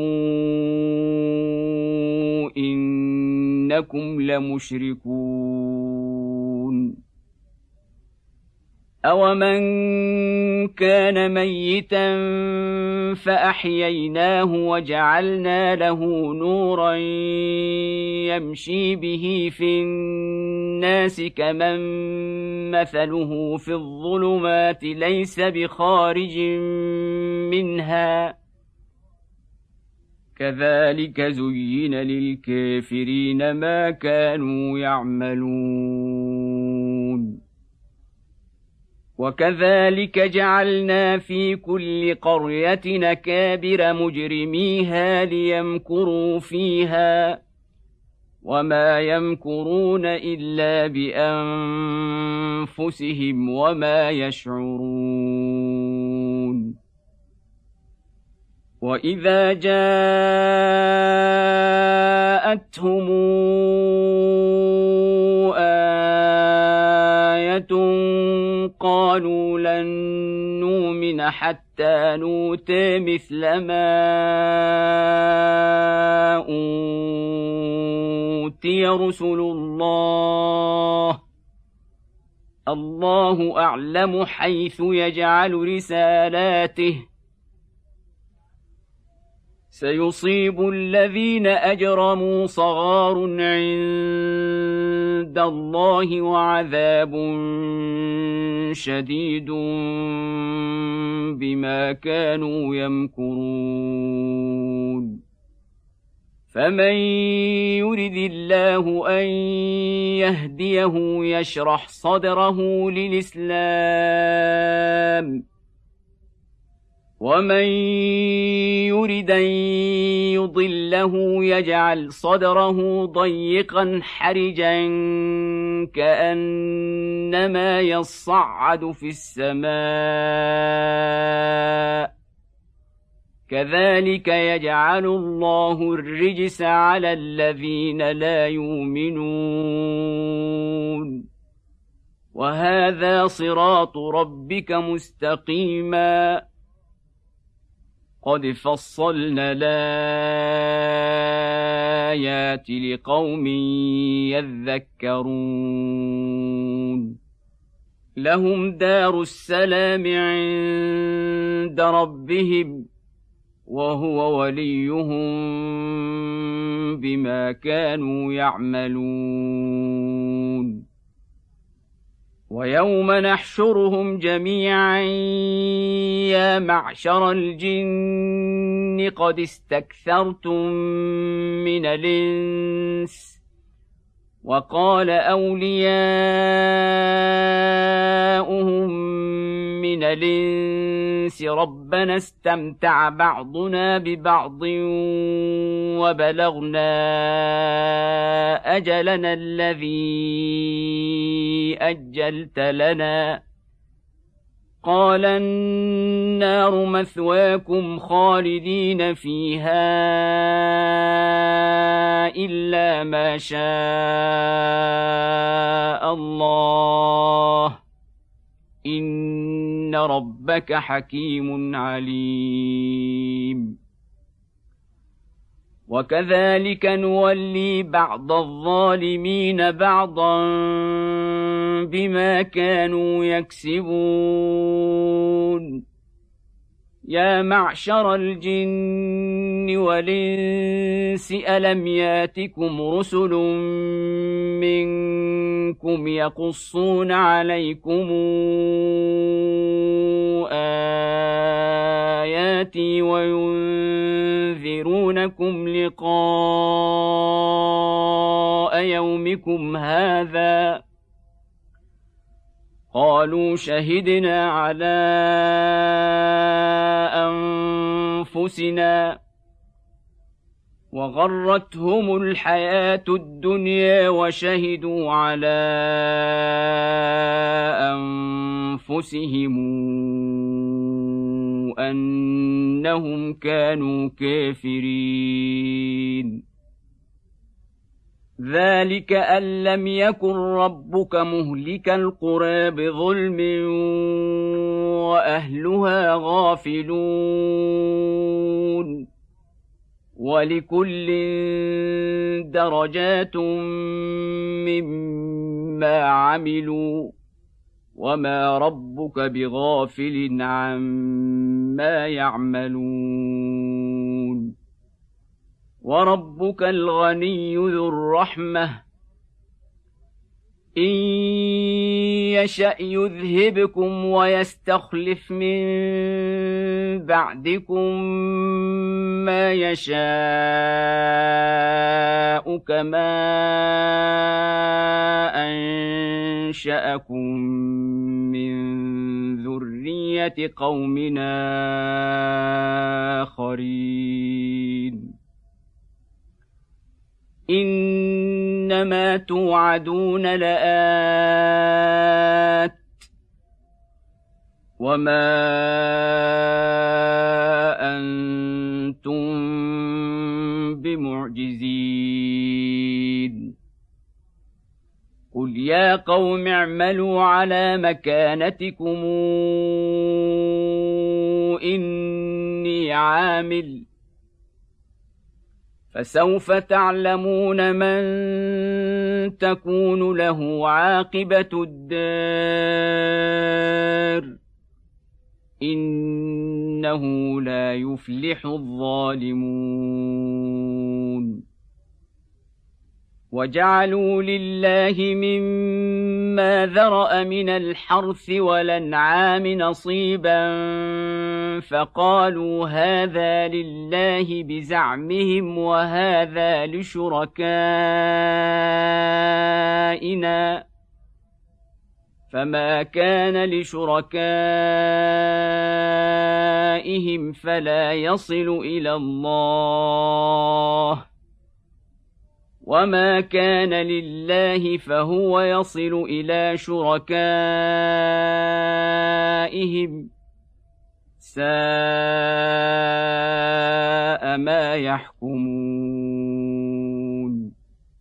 إنكم لمشركون أومن كان ميتا فأحييناه وجعلنا له نورا يمشي به في الناس كمن مثله في الظلمات ليس بخارج منها كذلك زين للكافرين ما كانوا يعملون وكذلك جعلنا في كل قرية أكابر مجرميها ليمكروا فيها وما يمكرون إلا بأنفسهم وما يشعرون وإذا جاءتهم آية قالوا لن نؤمن حتى نؤتى مثل ما أوتي رسل الله الله أعلم حيث يجعل رسالاته سيصيب الذين أجرموا صغار عند الله وعذاب شديد بما كانوا يمكرون فمن يرد الله أن يهديه يشرح صدره للإسلام ومن يرد أن يضله يجعل صدره ضيقا حرجا كأنما يصعد في السماء كذلك يجعل الله الرجس على الذين لا يؤمنون وهذا صراط ربك مستقيما قد فصلنا الآيات لقوم يذكرون لهم دار السلام عند ربهم وهو وليهم بما كانوا يعملون. ويوم نحشرهم جميعا يا معشر الجن قد استكثرتم من الإنس وقال أولياؤهم من الإنس ربنا استمتع بعضنا ببعض وبلغنا أجلنا الذي أجلت لنا قال النار مثواكم خالدين فيها إلا ما شاء الله إن ربك حكيم عليم. وكذلك نولي بعض الظالمين بعضا بما كانوا يكسبون. يا معشر الجن والإنس ألم ياتكم رسل منكم يقصون عليكم آياتي وينذرونكم لقاء يومكم هذا قالوا شهدنا على أنفسنا وغرتهم الحياة الدنيا وشهدوا على أنفسهم أنهم كانوا كافرين. ذلك أن لم يكن ربك مهلك القرى بظلم وأهلها غافلون ولكل درجات مما عملوا وما ربك بغافل عما يعملون. وربك الغني ذو الرحمة إن يشأ يذهبكم ويستخلف من بعدكم ما يشاء كما أنشأكم من ذرية قومنا آخرين. إنما توعدون لآت وما أنتم بمعجزين. قل يا قوم اعملوا على مكانتكم إني عامل فسوف تعلمون من تكون له عاقبة الدار إنه لا يفلح الظالمون. وجعلوا لله مما ذرأ من الحرث والأنعام نصيبا فقالوا هذا لله بزعمهم وهذا لشركائنا فما كان لشركائهم فلا يصل إلى الله وما كان لله فهو يصل إلى شركائهم ساء ما يحكمون.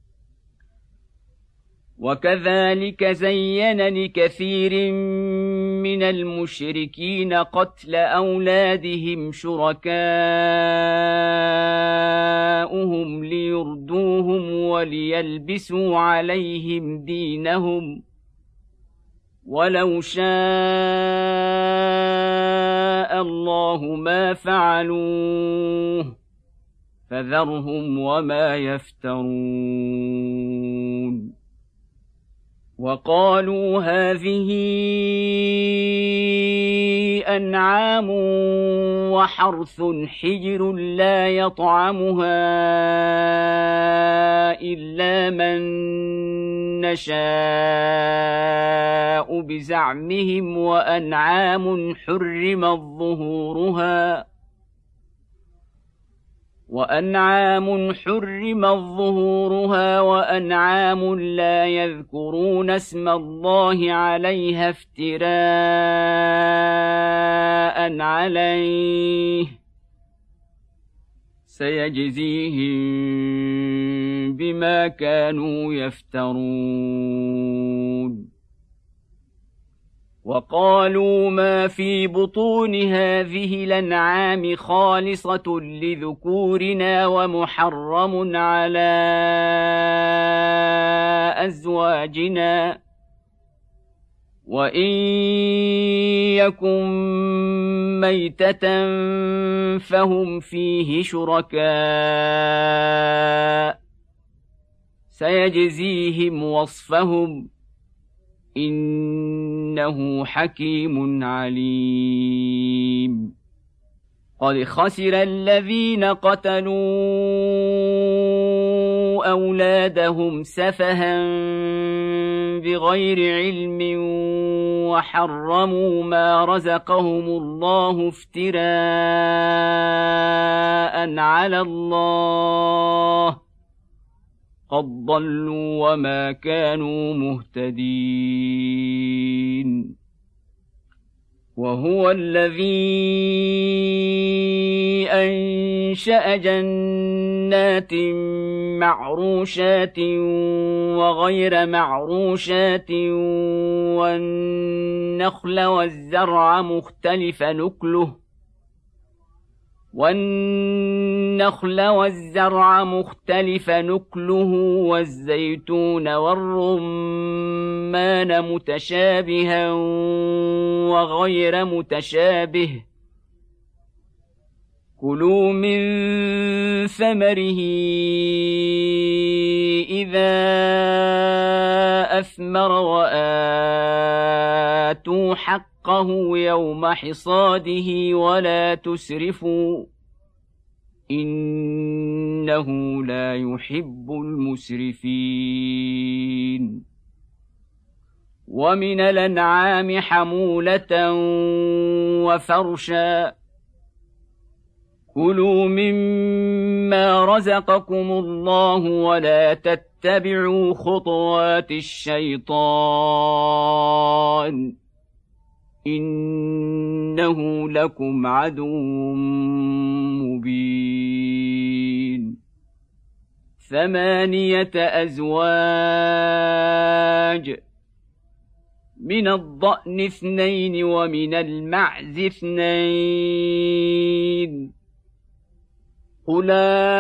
وكذلك زين لكثير من المشركين قتل أولادهم شركاؤهم ليردوهم وليلبسوا عليهم دينهم ولو شاء شاء الله ما فعلوه فذرهم وما يفترون وقالوا هذه أنعام وحرث حجر لا يطعمها إلا من نشاء بزعمهم وأنعام حرمت ظهورها وأنعام حرمت ظهورها وأنعام لا يذكرون اسم الله عليها افتراء عليه سيجزيهم بما كانوا يفترون وقالوا ما في بطون هذه الأنعام خالصة لذكورنا ومحرم على أزواجنا وإن يكن ميتة فهم فيه شركاء سيجزيهم وصفهم إنه حكيم عليم قد خسر الذين قتلوا أولادهم سفها بغير علم وحرموا ما رزقهم الله افتراء على الله قد ضلوا وما كانوا مهتدين وهو الذي أنشأ جنات معروشات وغير معروشات والنخل والزرع مختلف نكله والنخل والزرع مختلف نكله والزيتون والرمان متشابها وغير متشابه كلوا من ثمره إذا أثمر وآتوا حقه يوم حصاده ولا تسرفوا إنه لا يحب المسرفين ومن الأنعام حمولة وفرشا كلوا مما رزقكم الله ولا تتبعوا خطوات الشيطان إنه لكم عدو مبين ثمانية أزواج من الضأن اثنين ومن المعز اثنين قل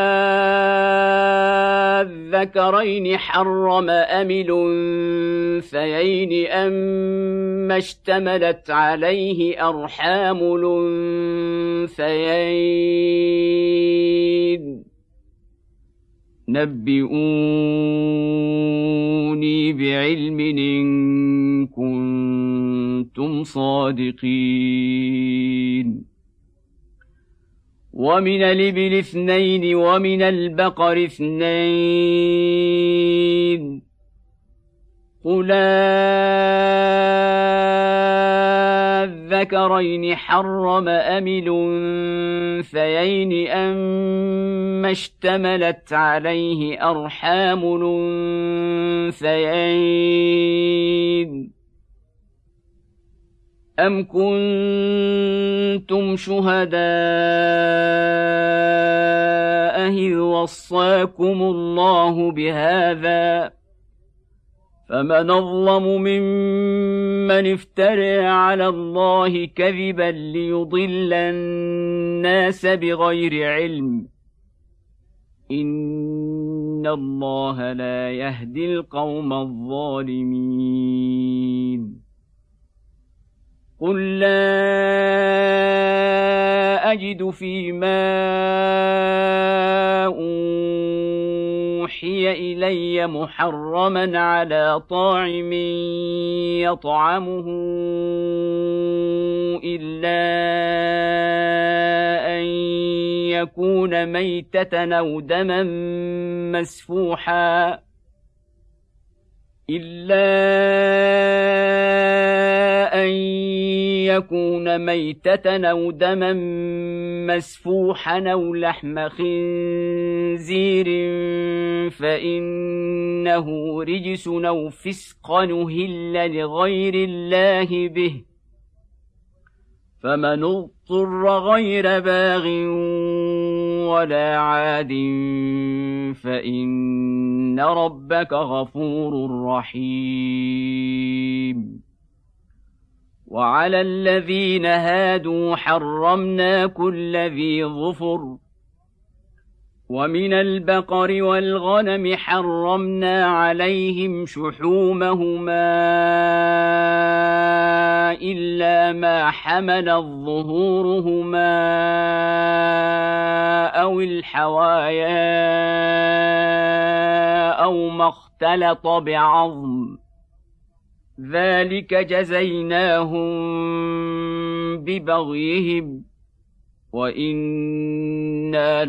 الذكرين حرم أم الأنثيين أما اشتملت عليه أرحام الأنثيين نبئوني بعلم إن كنتم صادقين ومن الإبل اثنين ومن البقر اثنين قل الذكرين حرم أم الأنثيين أما اشتملت عليه أرحام الأنثيين أم كنتم شهداء إذ وصاكم الله بهذا فمن أظلم ممن افترى على الله كذبا ليضل الناس بغير علم إن الله لا يهدي القوم الظالمين قل لا أجد فيما أوحي إلي محرما على طاعم يطعمه إلا أن يكون ميتة أو دما مسفوحا إلا أن يكون ميتة أو دما مسفوحا أو لحم خنزير فإنه رجس أو فسقا أهل لغير الله به فمن اضطر غير باغ ولا عاد فإن ربك غفور رحيم وعلى الذين هادوا حرمنا كل ذي ظفر ومن البقر والغنم حرمنا عليهم شحومهما إلا ما حملت ظهورهما أو الحوايا أو ما اختلط بعظم ذلك جزيناهم ببغيهم وإنا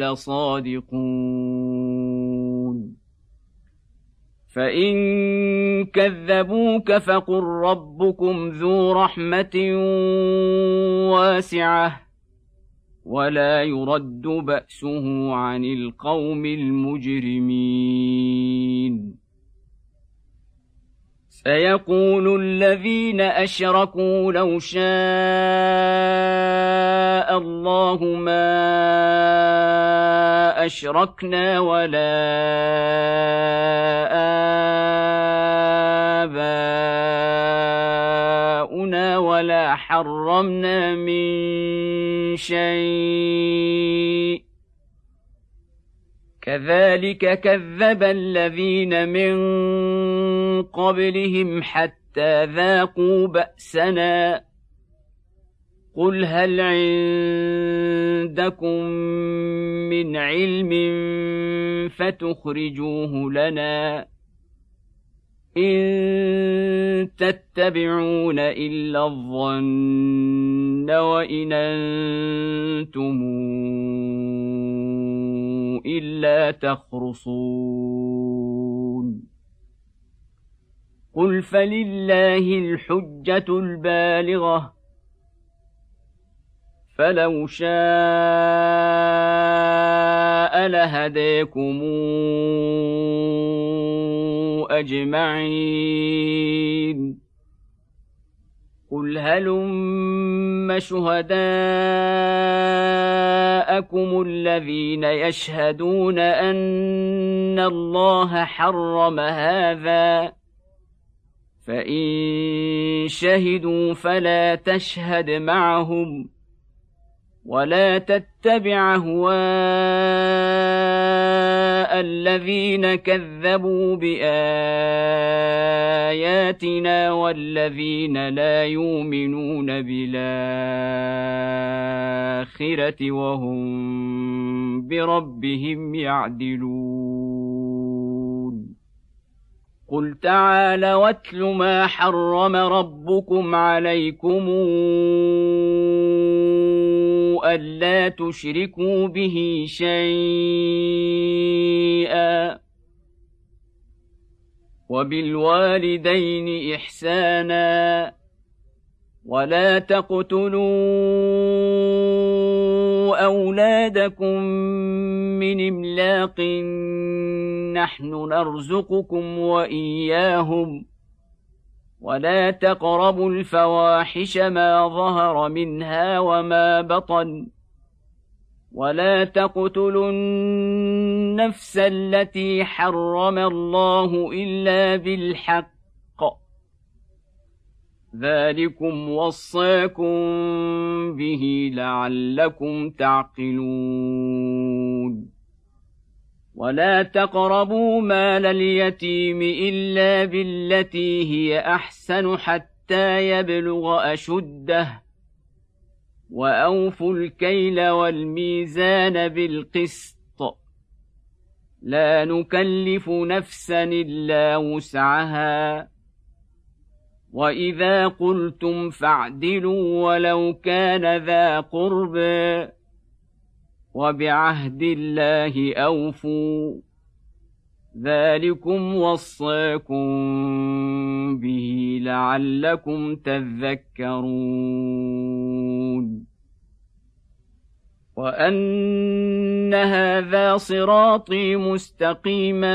لصادقون فإن كذبوك فقل ربكم ذو رحمة واسعة ولا يرد بأسه عن القوم المجرمين سيقول الذين أشركوا لو شاء الله ما أشركنا ولا آباؤنا ولا حرمنا من شيء كذلك كذب الذين من قبلهم حتى ذاقوا بأسنا قل هل عندكم من علم فتخرجوه لنا إن تتبعون إلا الظن وإن أنتم إلا تخرصون قل فلله الحجة البالغة فلو شاء لهديكم أجمعين قل هلم شهداءكم الذين يشهدون أن الله حرم هذا فإن شهدوا فلا تشهد معهم ولا تتبع أهواء الذين كذبوا بآياتنا والذين لا يؤمنون بالآخرة وهم بربهم يعدلون قل تعالوا واتل ما حرم ربكم عليكم ألا تشركوا به شيئا وبالوالدين إحسانا ولا تقتلوا أولادكم من إملاق نحن نرزقكم وإياهم ولا تقربوا الفواحش ما ظهر منها وما بطن ولا تقتلوا النفس التي حرم الله إلا بالحق ذلكم وصاكم به لعلكم تعقلون ولا تقربوا مال اليتيم إلا بالتي هي أحسن حتى حتى يبلغ أشده وأوفوا الكيل والميزان بالقسط لا نكلف نفسا إلا وسعها وإذا قلتم فاعدلوا ولو كان ذا قربى وبعهد الله أوفوا ذلكم وصاكم به لعلكم تذكرون وأن هذا صراطي مستقيما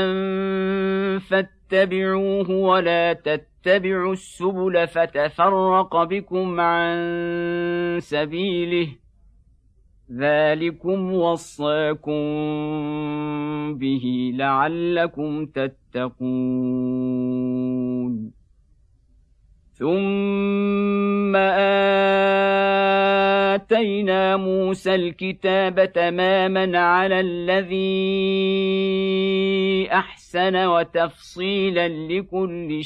فاتبعوه ولا تتبعوا السبل فتفرق بكم عن سبيله ذلكم وصاكم به لعلكم تتقون ثم آتينا موسى الكتاب تماما على الذي أحسن وتفصيلا لكل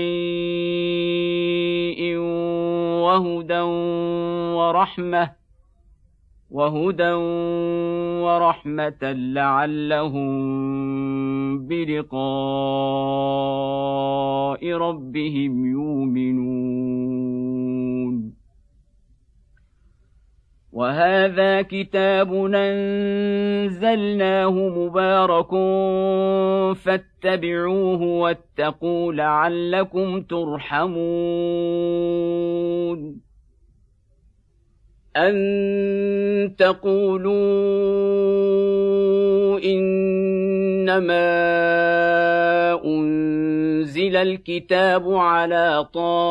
شيء وهدى ورحمة وهدى ورحمة لعلهم بلقاء ربهم يؤمنون وهذا كتاب أنزلناه مبارك فاتبعوه واتقوا لعلكم ترحمون أن تقولوا إنما أنزل الكتاب على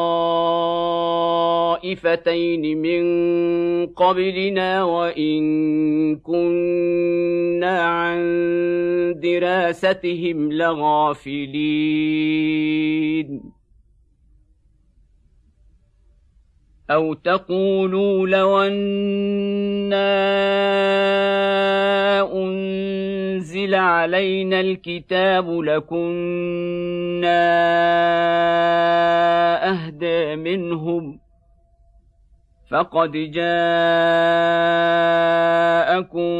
طائفتين من قبلنا وإن كنا عن دراستهم لغافلين أو تقولوا لو أنا أنزل علينا الكتاب لكنا أهدى منهم فقد جاءكم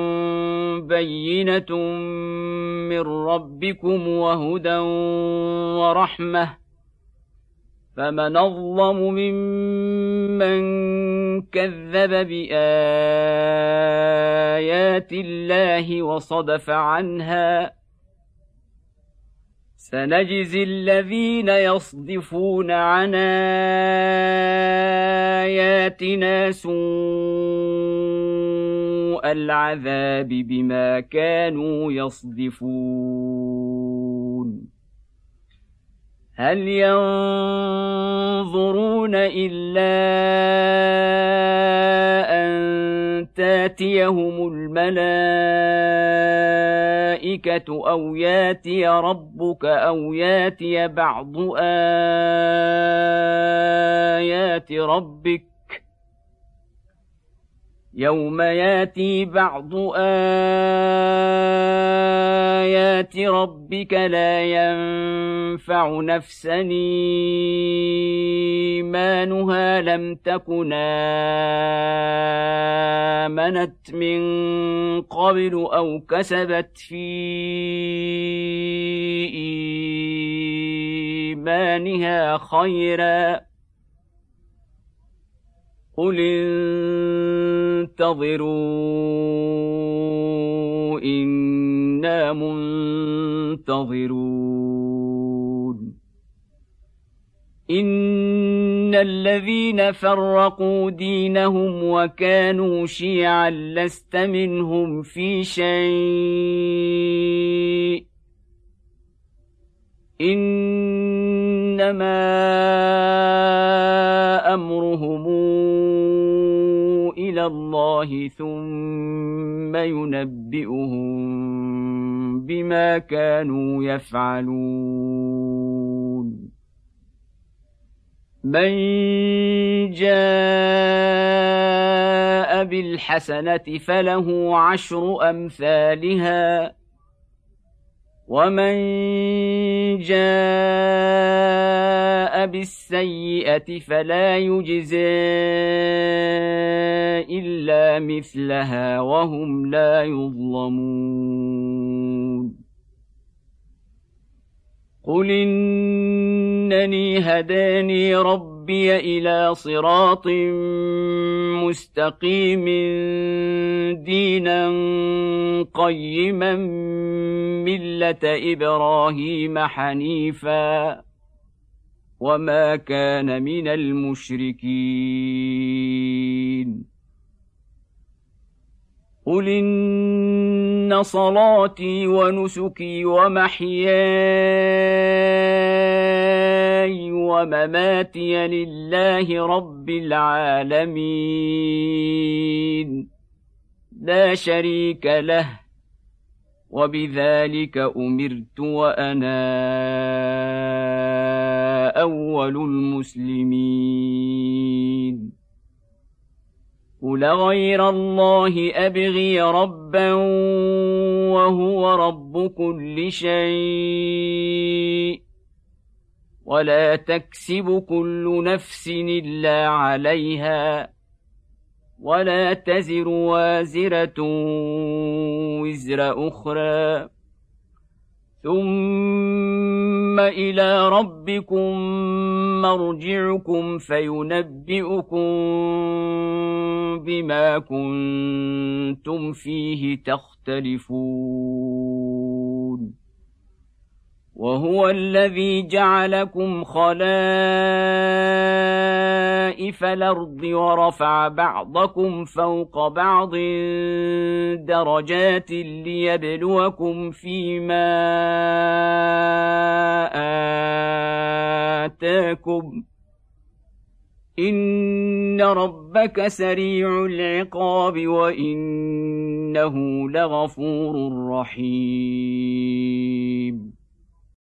بينة من ربكم وهدى ورحمة فمن أظلم ممن كذب بآيات الله وصدف عنها سنجزي الذين يصدفون عن آياتنا سوء العذاب بما كانوا يصدفون هل ينظرون إلا أن تاتيهم الملائكة أو ياتي ربك أو ياتي بعض آيات ربك يوم ياتي بعض آيات ربك لا ينفع نفسا إيمانها لم تكن آمنت من قبل أو كسبت في إيمانها خيرا قل انتظروا إنا منتظرون إن الذين فرقوا دينهم وكانوا شيعا لست منهم في شيء إنما أمرهم إلى الله ثم ينبئهم بما كانوا يفعلون من جاء بالحسنة فله عشر أمثالها ومن جاء بالسيئة فلا يجزى إلا مثلها وهم لا يظلمون قل إنني هداني ربي إلى صراط مستقيم دينا قيما ملة إبراهيم حنيفا وما كان من المشركين قل إن صلاتي ونسكي ومحياي ومماتي لله رب العالمين لا شريك له وبذلك أمرت وأنا أول المسلمين قل غير الله أبغي ربا وهو رب كل شيء ولا تكسب كل نفس إلا عليها ولا تزر وازرة وزر أخرى ثم إلى ربكم مرجعكم فينبئكم بما كنتم فيه تختلفون وهو الذي جعلكم خلائف الأرض ورفع بعضكم فوق بعض درجات ليبلوكم فيما آتاكم إن ربك سريع العقاب وإنه لغفور رحيم